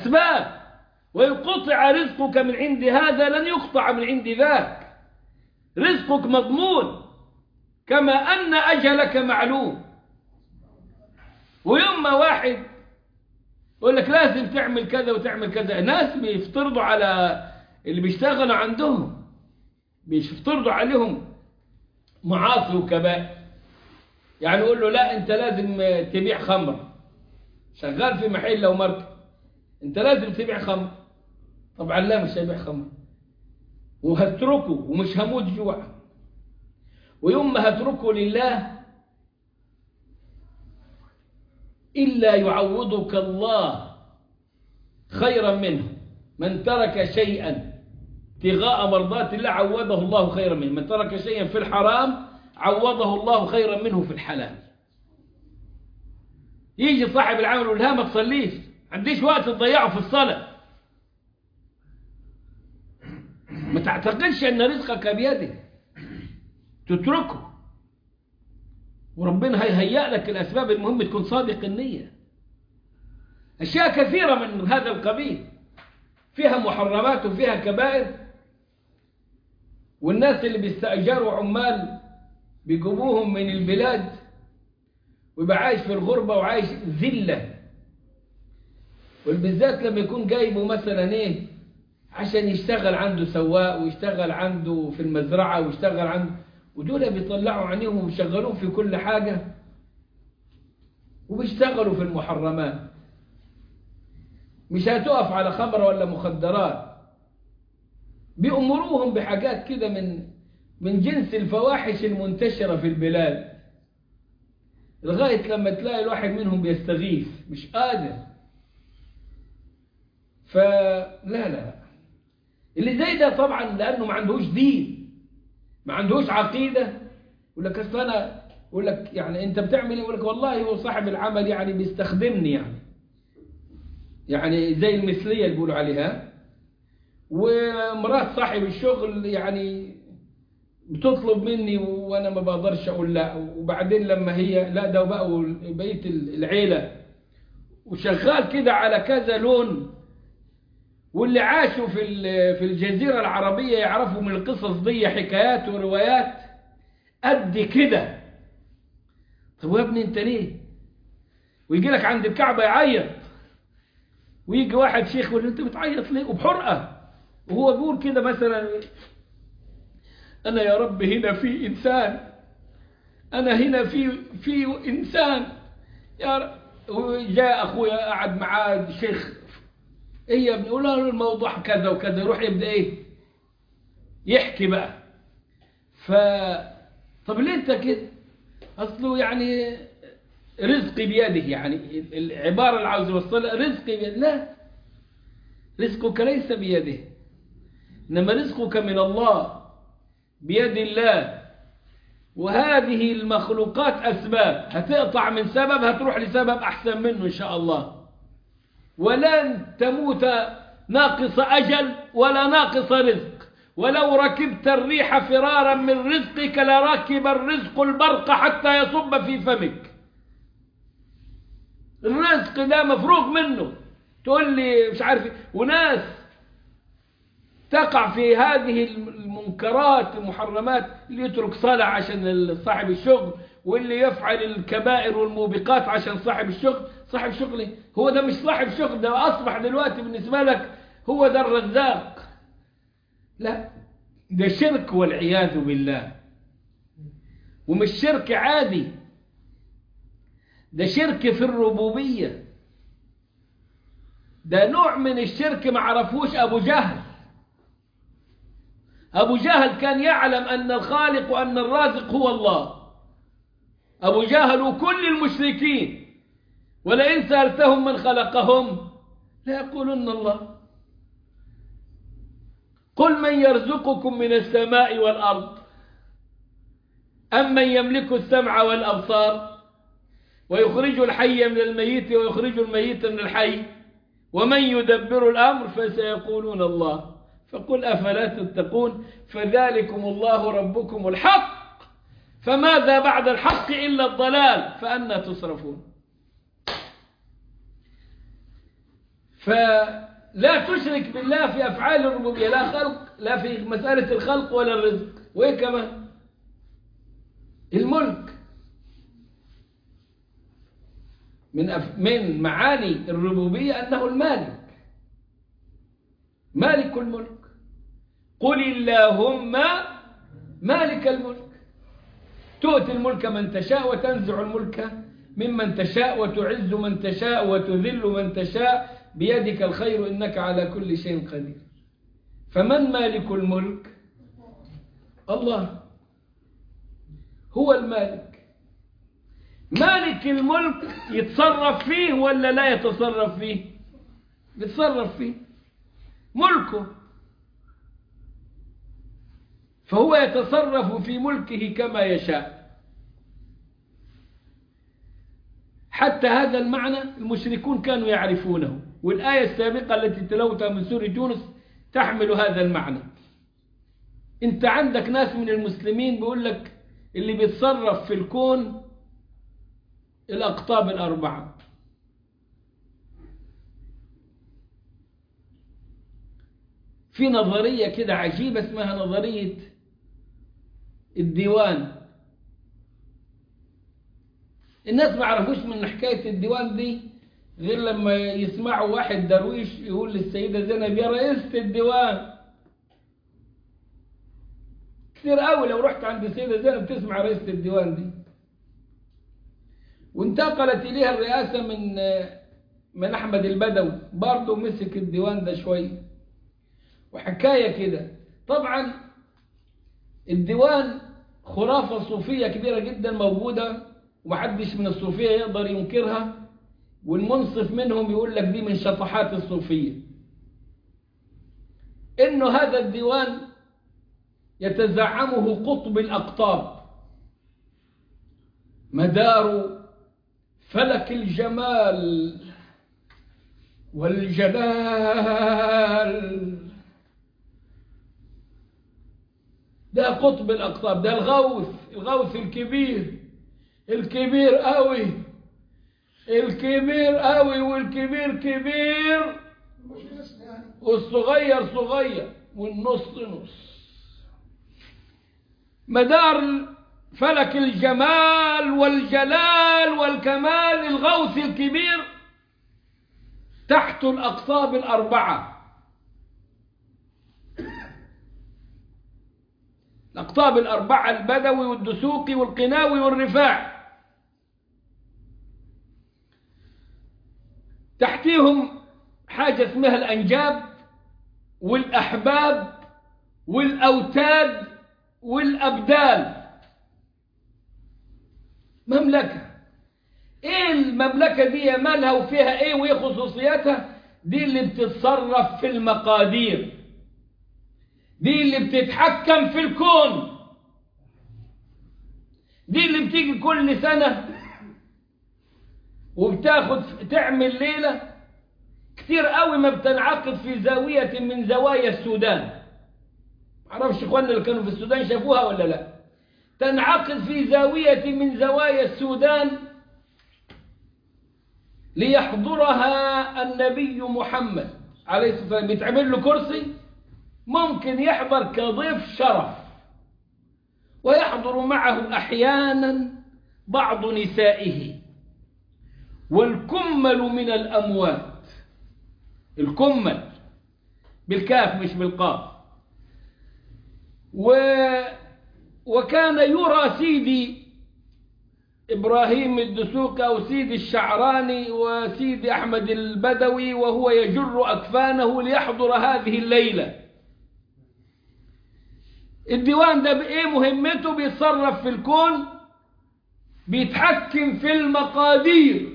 أسباب وينقطع رزقك من عند هذا لن يقطع من عند ذاك. رزقك مضمون كما أن أجلك معلوم. ويوم ما واحد يقول لك لازم تعمل كذا وتعمل كذا، ناس بيفترضوا على اللي بيشتغلوا عندهم، بيفترضوا عليهم معاصي وكبائر. يعني يقول له لا أنت لازم تبيع خمر، شغال في محل أو مركب، أنت لازم تبيع خمر. طبعا لا، مش هيبيع خمر وهتركه ومش هموت جوع. ويوم ما هتركه لله إلا يعوضك الله خيرا منه. من ترك شيئا ابتغاء مرضات الله عوضه الله خيرا منه. من ترك شيئا في الحرام عوضه الله خيرا منه في الحلال. يجي صاحب العمل يقول لا ما تصليش، عنديش وقت تضيعه في الصلاة. ما تعتقدش أن رزقك بيده، تتركه وربنا هيهيأ لك الأسباب. المهم تكون صادق النية. أشياء كثيرة من هذا القبيل فيها محرمات وفيها كبائر. والناس اللي بيستأجروا عمال بيجيبوهم من البلاد ويبقى عايش في الغربة وعايش ذلة، وبالذات لما يكون جايبه مثلا ايه عشان يشتغل عنده سواق ويشتغل عنده في المزرعة ويشتغل عنده، ودول بيطلعوا عينيهم وبيشغلوه في كل حاجة وبيشتغلوا في المحرمات. مش هتقف على خمرة ولا مخدرات، بيأمروهم بحاجات كده من جنس الفواحش المنتشرة في البلاد، لغاية لما تلاقي الواحد منهم بيستغيث مش قادر. فلا لا، اللي زي ده طبعا لأنه ما عندهوش دين، ما عندهوش عقيدة. يقول لك أصل أنا، يقول لك يعني أنت بتعمل إيه؟ يقول لك والله هو صاحب العمل يعني بيستخدمني، يعني زي المثلية اللي بيقولوا عليها. ومرات صاحب الشغل يعني بتطلب مني وأنا ما بقدرش أقول لا. وبعدين لما هي لا ده بقى بقية العيلة وشغال كده على كذا لون. واللي عاشوا في الجزيرة العربية يعرفوا من القصص دي حكايات وروايات قد كده. طب يا ابني انت ليه؟ ويجي لك عند الكعبة يعيط، ويجي واحد شيخ يقول انت بتعيط ليه؟ وبحرقة، وهو بيقول كده مثلا انا يا رب هنا في انسان، انا هنا في انسان يا رب. وجاء اخويا قعد معاه شيخ، ايه يا ابني؟ يقول له الموضوع كذا وكذا، يروح يبدا ايه يحكي بقى. طب ليه انت كده؟ اصله يعني رزقي بيده، يعني العباره اللي عاوز يوصلها رزقي بيده. لا، رزقك ليس بيده، انما رزقك من الله، بيد الله. وهذه المخلوقات اسباب، هتقطع من سبب هتروح لسبب احسن منه ان شاء الله. ولن تموت ناقص أجل ولا ناقص رزق. ولو ركبت الريح فرارا من رزقك لركب الرزق البرق حتى يصب في فمك. الرزق ده مفروغ منه. تقول لي مش عارف. وناس تقع في هذه المنكرات المحرمات، اللي يترك صلاة عشان صاحب الشغل، واللي يفعل الكبائر والموبقات عشان صاحب الشغل. صاحب شغل هو ده مش صاحب شغل، ده أصبح دلوقتي بالنسبة لك هو ده الرزاق. لا، ده شرك والعياذ بالله. ومش شرك عادي، ده شرك في الربوبية. ده نوع من الشرك ما عرفوش أبو جهل. أبو جهل كان يعلم أن الخالق وأن الرازق هو الله. أبو جهل وكل المشركين، ولئن سألتهم من خلقهم ليقولن الله. قل من يرزقكم من السماء والأرض أم من يملك السمع والأبصار ويخرج الحي من الميت ويخرج الميت من الحي ومن يدبر الأمر فسيقولون الله. فقل أفلا تتقون فذلكم الله ربكم الحق فماذا بعد الحق إلا الضلال فأنى تصرفون. فلا تشرك بالله في أفعال الربوبية، لا خلق، لا في مسألة الخلق ولا الرزق. وإيه كمان؟ الملك من معاني الربوبية أنه المالك، مالك الملك. قل اللهم مالك الملك تؤتي الملك من تشاء وتنزع الملك ممن تشاء وتعز من تشاء وتذل من تشاء بيدك الخير إنك على كل شيء قدير. فمن مالك الملك؟ الله هو المالك. مالك الملك يتصرف فيه ولا لا يتصرف فيه؟ يتصرف فيه، ملكه، فهو يتصرف في ملكه كما يشاء. حتى هذا المعنى المشركون كانوا يعرفونه، والآية السابقة التي تلوتها من سورة يونس تحمل هذا المعنى. انت عندك ناس من المسلمين بيقول لك اللي بيتصرف في الكون الأقطاب الأربعة. في نظرية كده عجيبة اسمها نظرية الديوان. الناس ما عرفوش من حكاية الديوان دي غير لما يسمعوا واحد درويش يقول للسيدة زينب يا رئيسة الديوان. كثير قوي لو رحت عند السيدة زينب تسمع رئيسة الديوان دي. وانتقلت إليها الرئاسة من أحمد البدوي، برضه مسك الديوان ده شوية وحكاية كده. طبعا الديوان خرافة صوفية كبيرة جدا موجودة ومحدش من الصوفية يقدر ينكرها، والمنصف منهم يقول لك دي من شطحات الصوفية. إنه هذا الديوان يتزعمه قطب الأقطاب، مدار فلك الجمال والجلال. ده قطب الأقطاب، ده الغوث الكبير، الكبير قوي، الكبير قوي، والكبير كبير والصغير صغير والنص نص. مدار فلك الجمال والجلال والكمال الغوث الكبير تحت الأقطاب الأربعة. الأقطاب الأربعة البدوي والدسوقي والقناوي والرفاع. تحتيهم حاجة اسمها الأنجاب والأحباب والأوتاد والأبدال. مملكة. ايه المملكة دي؟ مالها وفيها ايه وايه خصوصياتها؟ دي اللي بتتصرف في المقادير، دي اللي بتتحكم في الكون، دي اللي بتيجي كل سنة وبتاخد تعمل ليلة كتير قوي ما بتنعقد في زاوية من زوايا السودان. معرفش اخواننا اللي كانوا في السودان شافوها ولا لا. تنعقد في زاوية من زوايا السودان ليحضرها النبي محمد عليه الصلاة والسلام. بيتعمل له كرسي ممكن يحضر كضيف شرف، ويحضر معه أحيانا بعض نسائه، والكمل من الأموات. الكمل بالكاف مش بالقاف. وكان يرى سيدي إبراهيم الدسوقي أو سيدي الشعراني وسيدي أحمد البدوي وهو يجر أكفانه ليحضر هذه الليلة. الديوان ده بإيه مهمته؟ بيتصرف في الكون، بيتحكم في المقادير.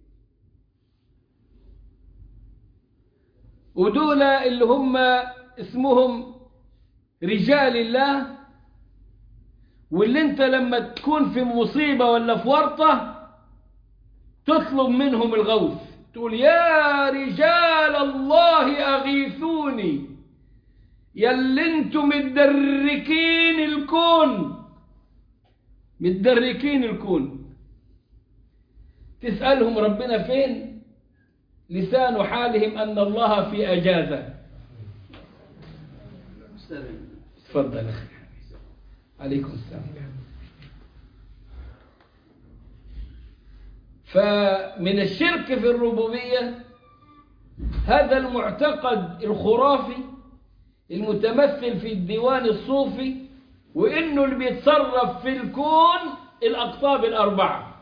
ودول اللي هم اسمهم رجال الله، واللي انت لما تكون في مصيبة ولا في ورطة تطلب منهم الغوث، تقول يا رجال الله أغيثوني، يا اللي انتم متدركين الكون، متدركين الكون. تسألهم ربنا فين؟ لسان حالهم أن الله في أجازة. تفضل. عليكم السلام. فمن الشرك في الربوبية هذا المعتقد الخرافي المتمثل في الديوان الصوفي، وإنه اللي بيتصرف في الكون الأقطاب الأربعة.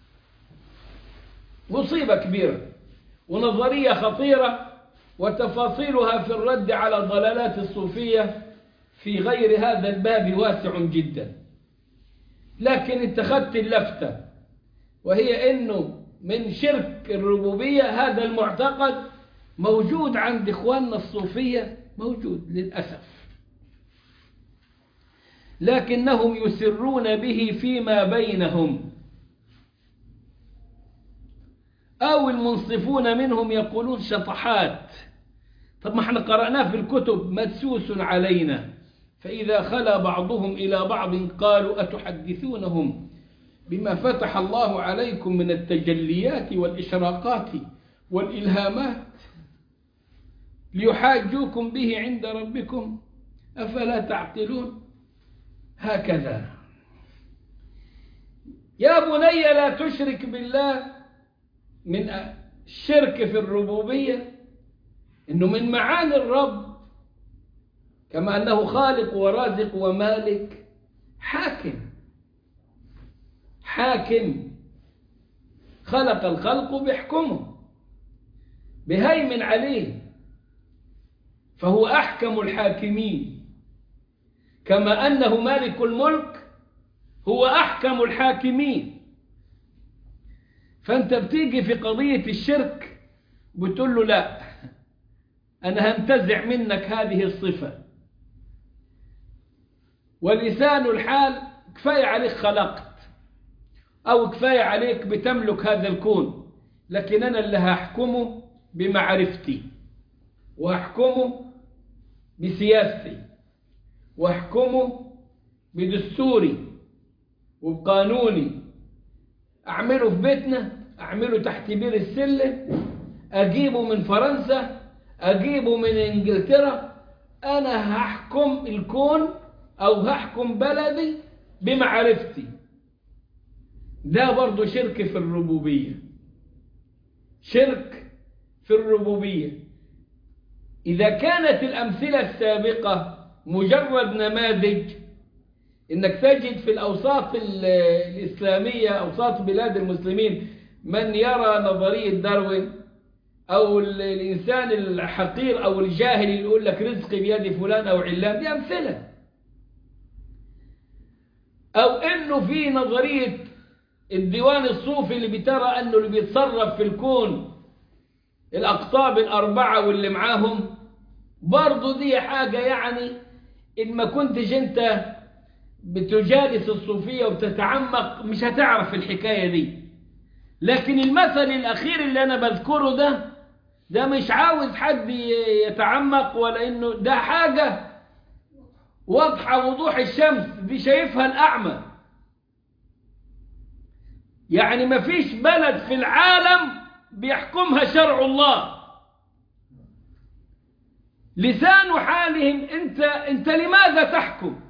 مصيبة كبيرة ونظرية خطيرة، وتفاصيلها في الرد على ضلالات الصوفية في غير هذا الباب واسع جدا. لكن اتخذت اللفتة، وهي إنه من شرك الربوبية هذا المعتقد موجود عند إخواننا الصوفية، موجود للأسف، لكنهم يسرون به فيما بينهم، أو المنصفون منهم يقولون شطحات. طب ما احنا قرأناه في الكتب مدسوس علينا. فإذا خلا بعضهم إلى بعض قالوا أتحدثونهم بما فتح الله عليكم من التجليات والإشراقات والإلهامات ليحاجوكم به عند ربكم أفلا تعقلون. هكذا يا بني لا تشرك بالله. من الشرك في الربوبية إنه من معاني الرب كما أنه خالق ورازق ومالك حاكم خلق الخلق بيحكمه بهيمن عليه، فهو أحكم الحاكمين. كما أنه مالك الملك هو أحكم الحاكمين. فأنت بتيجي في قضية الشرك بتقول له لا، أنا هنتزع منك هذه الصفة، ولسان الحال كفاية عليك خلقت، أو كفاية عليك بتملك هذا الكون، لكن أنا اللي هحكمه بمعرفتي، وأحكمه بسياستي، وأحكمه بدستوري وبقانوني. أعمله في بيتنا، أعمله تحت بير السلم، أجيبه من فرنسا، أجيبه من إنجلترا، أنا هحكم الكون أو هحكم بلدي بمعرفتي. ده برضو شرك في الربوبية، شرك في الربوبية. إذا كانت الأمثلة السابقة مجرد نماذج، إنك تجد في الأوساط الإسلامية، أوساط بلاد المسلمين، من يرى نظرية داروين، أو الإنسان الحقير أو الجاهل اللي يقول لك رزقي بيد فلان أو علان، دي أمثلة. أو إنه في نظرية الديوان الصوفي اللي بترى أنه اللي بيتصرف في الكون الأقطاب الأربعة واللي معاهم، برضو دي حاجة يعني إن ما كنتش أنت بتجالس الصوفية وبتتعمق مش هتعرف الحكاية دي. لكن المثل الأخير اللي أنا بذكره ده مش عاوز حد يتعمق، ولا إنه ده حاجة واضحة وضوح الشمس، دي شايفها الأعمى. يعني ما فيش بلد في العالم بيحكمها شرع الله. لسان حالهم أنت لماذا تحكم؟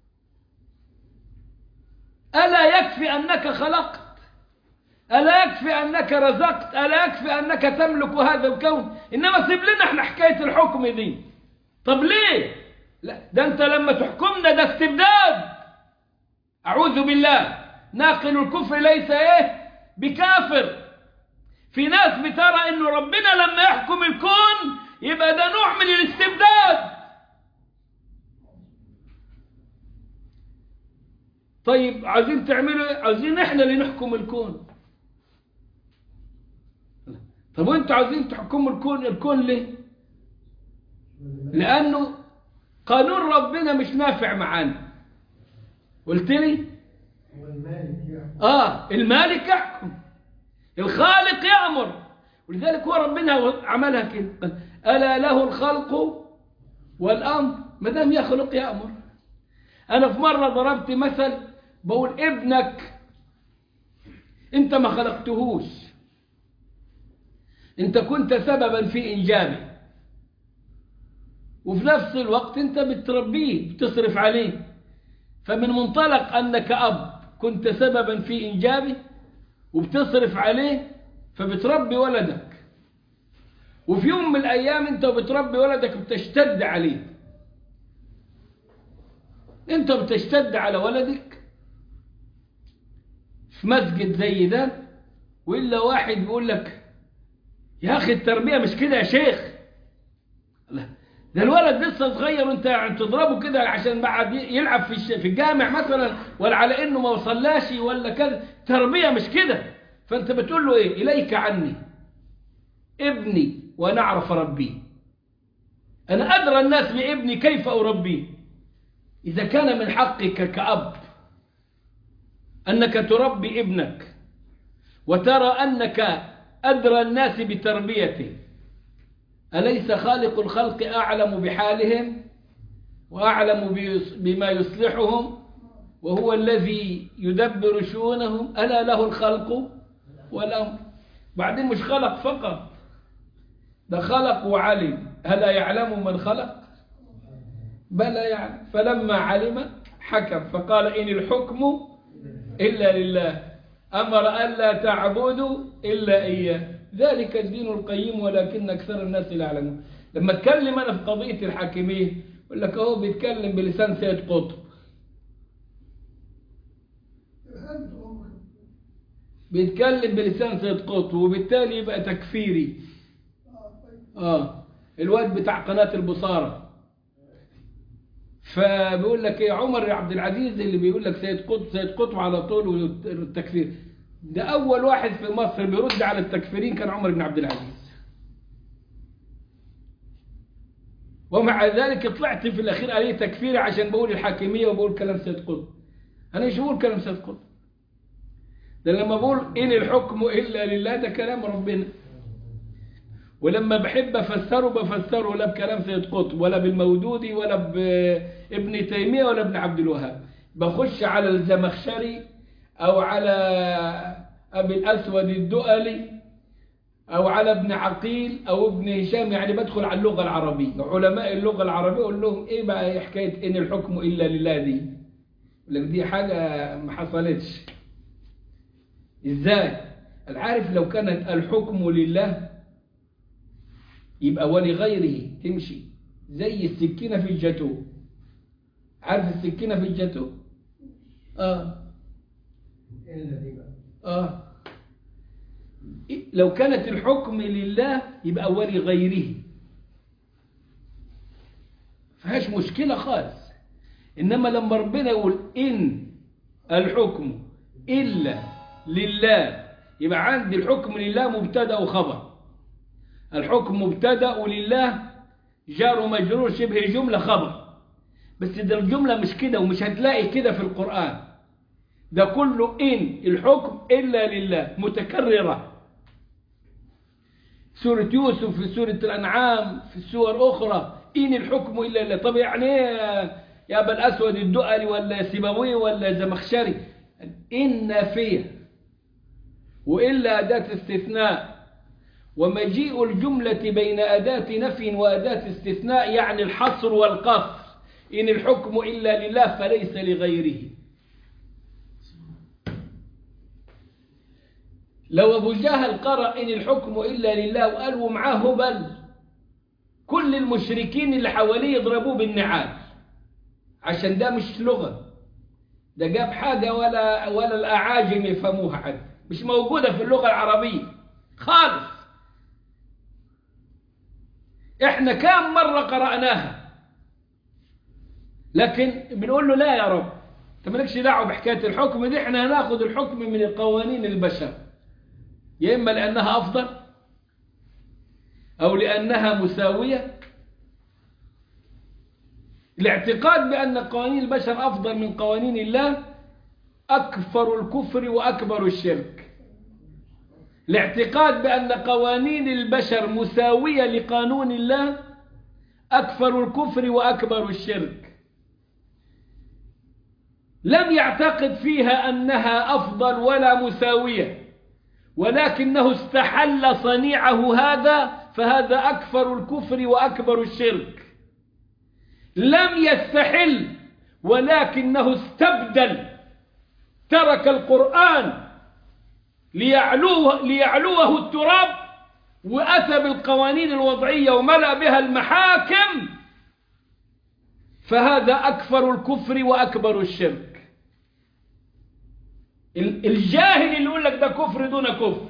ألا يكفي أنك خلقت؟ ألا يكفي أنك رزقت؟ ألا يكفي أنك تملك هذا الكون؟ إنما سيب لنا احنا حكاية الحكم دي. طب ليه؟ لا، ده أنت لما تحكمنا ده استبداد. أعوذ بالله، ناقل الكفر ليس بكافر. في ناس بترى إنه ربنا لما يحكم الكون يبقى ده نوع من الاستبداد. طيب عايزين تعملوا ايه؟ عايزين احنا اللي نحكم الكون. طب وانتوا عايزين تحكموا الكون ليه؟ لأنه قانون ربنا مش نافع معانا. قلت لي؟ المالك يحكم، الخالق يأمر. ولذلك هو ربنا عملها كده، ألا له الخلق والأمر. ما دام يخلق يأمر. أنا في مرة ضربت مثل بقول ابنك أنت ما خلقتهوش، أنت كنت سببا في إنجابه، وفي نفس الوقت أنت بتربيه بتصرف عليه. فمن منطلق أنك أب كنت سببا في إنجابه وبتصرف عليه فبتربي ولدك، وفي يوم من الأيام أنت بتربي ولدك بتشتد عليه، أنت بتشتد على ولدك في مسجد زي ده، وإلا واحد بيقول لك يا أخي التربية مش كده يا شيخ، لا ده الولد لسه صغير وانت يعني تضربه كده عشان بعد يلعب في الجامع مثلا، ولا على انه ما وصلاش ولا كذا. تربية مش كده. فانت بتقول له ايه؟ اليك عني ابني وانا اعرف اربيه، انا ادرى الناس بابني كيف اربيه. اذا كان من حقك كأب انك تربي ابنك وترى انك ادرى الناس بتربيته، أليس خالق الخلق أعلم بحالهم وأعلم بما يصلحهم وهو الذي يدبر شؤونهم؟ ألا له الخلق والأمر. بعدين مش خلق فقط، ده خلق وعلم. ألا يعلم من خلق؟ بلى يعلم. فلما علم حكم فقال إن الحكم إلا لله، أمر ألا تعبدوا إلا إياه، ذلك الدين القيم ولكن أكثر الناس لا يعلمون. لما اتكلم أنا في قضية الحاكمية يقول لك أهو بيتكلم بلسان سيد قطب، بيتكلم بلسان سيد قطب وبالتالي يبقى تكفيري. الواد بتاع قناة البصارة فبيقول لك ايه عمر عبد العزيز اللي بيقول لك سيد قطب على طول والتكفير. ده أول واحد في مصر بيرد على التكفيرين كان عمر بن عبد العزيز، ومع ذلك طلعت في الأخير عليه تكفيري عشان بقول الحاكمية وبقول كلام سيد قطب. أنا مش بقول كلام سيد قطب، ده لما بقول إن الحكم إلا لله ده كلام ربنا، ولما بحب أفسره بفسره لا بكلام سيد قطب ولا بالمودودي ولا بابن تيمية ولا ابن عبد الوهاب، بخش على الزمخشري أو على أبي الأسود الدؤلي أو على ابن عقيل أو ابن هشام، يعني بدخل على اللغة العربية علماء اللغة العربية أقول لهم إيه بقى حكاية إن الحكم إلا لله دي؟ يقول لك دي حاجة ما حصلتش. إزاي؟ العارف لو كانت الحكم لله يبقى ولغيره تمشي زي السكينة في الجاتو. عارف السكينة في الجاتو؟ لو كانت الحكم لله يبقى ولغيره فهاش مشكلة خالص. إنما لما ربنا يقول إن الحكم إلا لله يبقى عندي الحكم لله مبتدأ وخبر. الحكم مبتدأ ولله جار ومجرور شبه جملة خبر، بس ده الجملة مش كده ومش هتلاقي كده في القرآن. ده كله إن الحكم إلا لله متكررة، سورة يوسف، في سورة الأنعام، في سور أخرى إن الحكم إلا لله. طب يعني يا أبا الأسود الدؤلي ولا سيبويه ولا زمخشري؟ إن نافية وإلا أداة استثناء، ومجيء الجملة بين أداة نفي وأداة استثناء يعني الحصر والقصر. إن الحكم إلا لله فليس لغيره. لو أبو جهل قرأ إن الحكم إلا لله وقالوا معاه هبل، كل المشركين اللي حواليه يضربوه بالنعال، عشان ده مش لغة، ده جاب حاجة ولا الأعاجم يفهموها، حاجة مش موجودة في اللغة العربية خالص. إحنا كام مرة قرأناها لكن بنقول له لا يا رب أنت مالكش دعوة بحكاية الحكم دي، إحنا هناخد الحكم من القوانين البشر، يا إما لأنها أفضل أو لأنها مساوية. الاعتقاد بأن قوانين البشر أفضل من قوانين الله أكثر الكفر وأكبر الشرك. الاعتقاد بأن قوانين البشر مساوية لقانون الله أكثر الكفر وأكبر الشرك. لم يعتقد فيها أنها أفضل ولا مساوية، ولكنه استحل صنيعه هذا، فهذا أكثر الكفر وأكبر الشرك. لم يستحل ولكنه استبدل، ترك القرآن ليعلوه التراب، وأتى بالقوانين الوضعية وملأ بها المحاكم، فهذا أكثر الكفر وأكبر الشرك. الجاهل اللي يقول لك ده كفر دون كفر،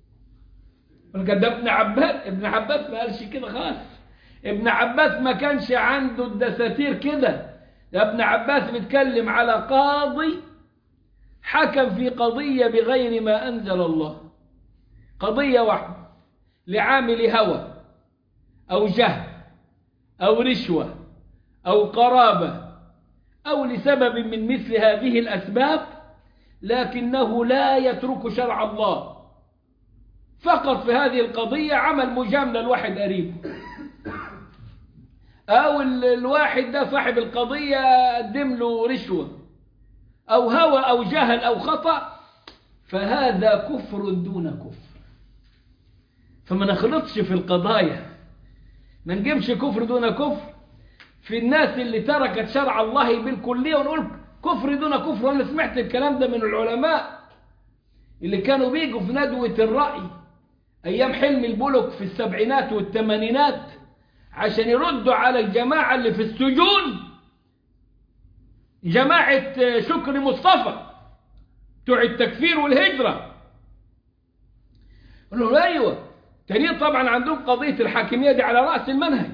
ده ابن عباس ما قالش كده خالص. ابن عباس ما كانش عنده الدساتير كده. ابن عباس بيتكلم على قاضي حكم في قضية بغير ما أنزل الله، قضية واحدة لعامل هوى أو جهل أو رشوة أو قرابة أو لسبب من مثل هذه الأسباب، لكنه لا يترك شرع الله، فقط في هذه القضية عمل مجاملة لواحد قريب، أو الواحد ده صاحب القضية قدم له رشوة أو هوى أو جهل أو خطأ، فهذا كفر دون كفر. فما نخلطش في القضايا، ما نجيبش كفر دون كفر في الناس اللي تركت شرع الله بالكلية ونقول كفر دون كفر. وأنا سمعت الكلام ده من العلماء اللي كانوا بيجوا في ندوة الرأي أيام حلمي البلوك في السبعينات والثمانينات عشان يردوا على الجماعة اللي في السجون، جماعة شكري مصطفى بتوع التكفير والهجرة. قالوا له أيوة، تانيين طبعا عندهم قضية الحاكمية دي على رأس المنهج،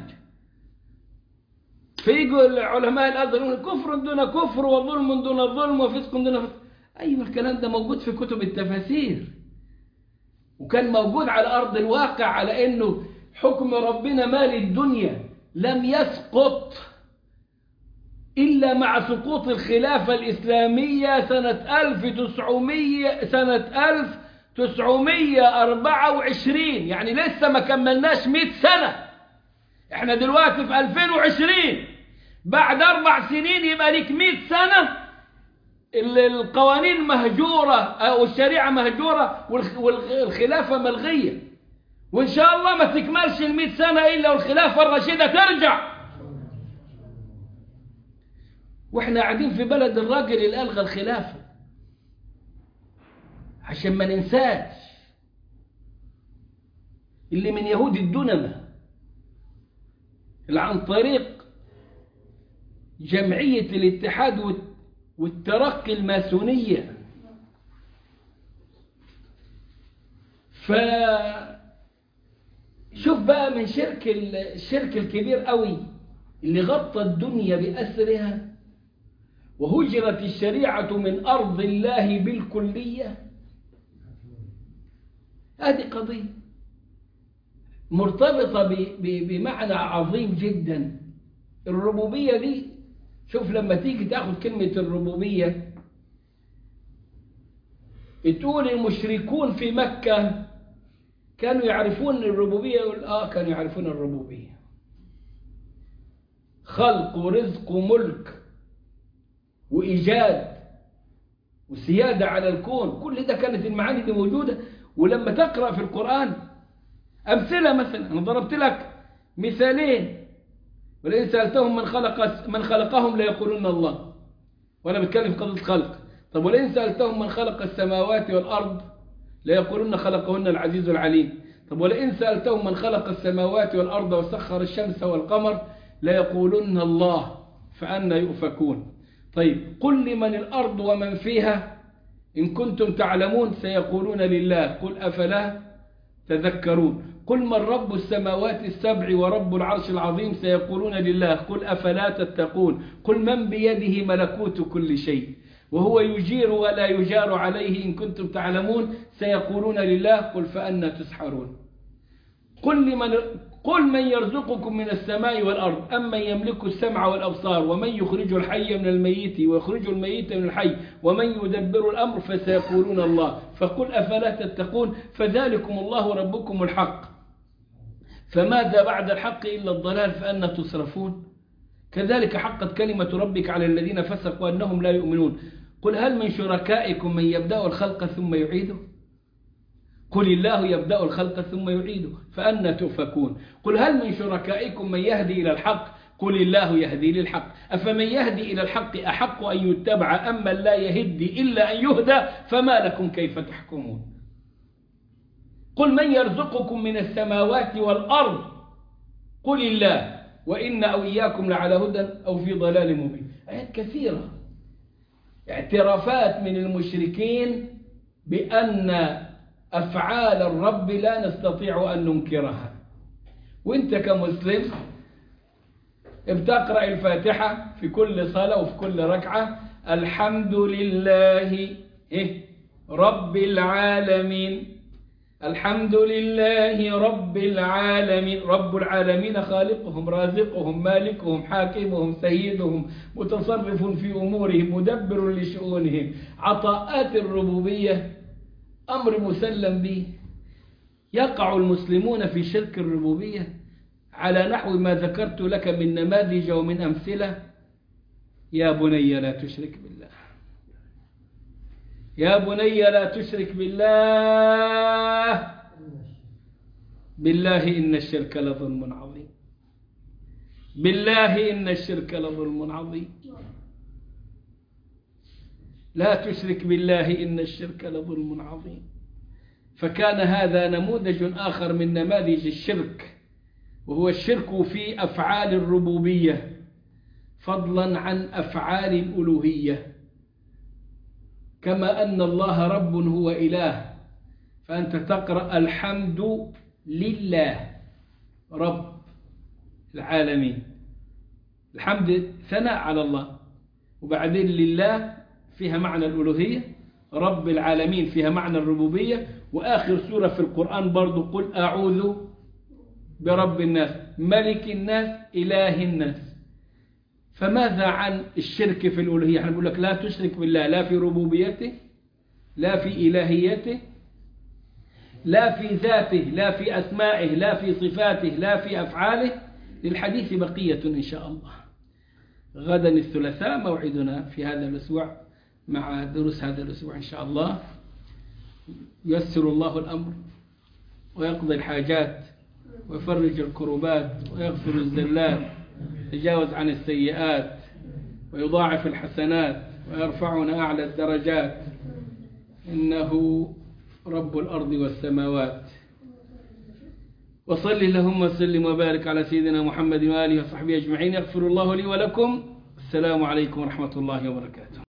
فيجوا العلماء الأزهر يقولوا كفر دون كفر وظلم دون ظلم وفسق دون فسق. أيوة الكلام ده موجود في كتب التفاسير، وكان موجود على أرض الواقع، على أنه حكم ربنا مال الدنيا لم يسقط إلا مع سقوط الخلافة الإسلامية سنة 1924، يعني لسه ما كملناش 100 سنة. احنا دلوقتي في 2020، بعد 4 سنين يبقى ليك 100 سنة القوانين مهجورة أو الشريعة مهجورة والخلافة ملغية، وإن شاء الله ما تكملش 100 سنة إلا والخلافة الرشيدة ترجع. وإحنا قاعدين في بلد الراجل اللي ألغى الخلافة، عشان ما ننساش اللي من يهود الدنمة اللي عن طريق جمعية الاتحاد والترقي الماسونية. شوف بقى من الشرك الكبير قوي اللي غطى الدنيا بأسرها وهجرت الشريعة من أرض الله بالكلية. هذه قضية مرتبطة بمعنى عظيم جدا. الربوبية دي، شوف لما تيجي تاخد كلمة الربوبية تقول المشركون في مكة كانوا يعرفون الربوبية، يقول كانوا يعرفون الربوبية، خلق ورزق وملك وإيجاد وسيادة على الكون، كل ده كانت المعاني دي موجودة. ولما تقرأ في القرآن أمثلة، مثلا أنا ضربت لك مثالين، ولئن سألتهم من خلقهم ليقولون الله، وأنا بتكلم في قضية خلق. طب ولئن سألتهم من خلق السماوات والأرض ليقولون خلقهن العزيز العليم. طب ولئن سألتهم من خلق السماوات والأرض وسخر الشمس والقمر ليقولون الله فأنى يؤفكون. طيب قل لمن الأرض ومن فيها إن كنتم تعلمون سيقولون لله قل أفلا تذكرون. قل من رب السماوات السبع ورب العرش العظيم سيقولون لله قل أفلا تتقون. قل من بيده ملكوت كل شيء وهو يجير ولا يجار عليه إن كنتم تعلمون سيقولون لله قل فأنى تسحرون. قل من يرزقكم من السماء والأرض أمن يملك السمع والأبصار ومن يخرج الحي من الميت ويخرج الميت من الحي ومن يدبر الأمر فسيقولون الله فقل أفلا تتقون. فذلكم الله ربكم الحق فماذا بعد الحق إلا الضلال فأنى تصرفون. كذلك حقت كلمة ربك على الذين فسقوا أنهم لا يؤمنون. قل هل من شركائكم من يبدأ الخلق ثم يعيده قل الله يبدأ الخلق ثم يعيده فأنى تؤفكون. قل هل من شركائكم من يهدي إلى الحق قل الله يهدي للحق أفمن يهدي إلى الحق أحق أن يتبع أم من لا يهدي إلا أن يهدى فما لكم كيف تحكمون قل من يرزقكم من السماوات والأرض قل الله وإن أو إياكم لعلى هدى أو في ضلال مبين. آيات كثيرة، اعترافات من المشركين بأن أفعال الرب لا نستطيع أن ننكرها. وانت كمسلم بتقرأ الفاتحة في كل صلاة وفي كل ركعة الحمد لله رب العالمين، الحمد لله رب العالمين. رب العالمين خالقهم رازقهم مالكهم حاكمهم سيدهم متصرف في أمورهم مدبر لشؤونهم. عطاءات الربوبية أمر مسلم به. يقع المسلمون في شرك الربوبية على نحو ما ذكرت لك من نماذج ومن أمثلة. يا بني لا تشرك بالله، يا بني لا تشرك بالله، بالله إن الشرك لظلم عظيم، بالله إن الشرك لظلم عظيم، لا تشرك بالله إن الشرك لظلم عظيم. فكان هذا نموذج آخر من نماذج الشرك، وهو الشرك في أفعال الربوبية فضلا عن أفعال الألوهية. كما أن الله رب هو إله، فأنت تقرأ الحمد لله رب العالمين. الحمد ثناء على الله، وبعدين لله فيها معنى الألوهية، رب العالمين فيها معنى الربوبية. وآخر سورة في القرآن برضو قل أعوذ برب الناس ملك الناس إله الناس. فماذا عن الشرك في الألوهية؟ احنا بنقول لك لا تشرك بالله، لا في ربوبيته، لا في إلهيته، لا في ذاته، لا في أسمائه، لا في صفاته، لا في أفعاله. للحديث بقية إن شاء الله. غدا الثلاثاء موعدنا في هذا الأسبوع مع دروس هذا الأسبوع إن شاء الله. ييسر الله الأمر ويقضي الحاجات ويفرج الكروبات ويغفر الزلات، يتجاوز عن السيئات ويضاعف الحسنات ويرفعنا أعلى الدرجات، إنه رب الأرض والسماوات. وصل اللهم وسلم وبارك على سيدنا محمد وآله وصحبه أجمعين. يغفر الله لي ولكم. السلام عليكم ورحمة الله وبركاته.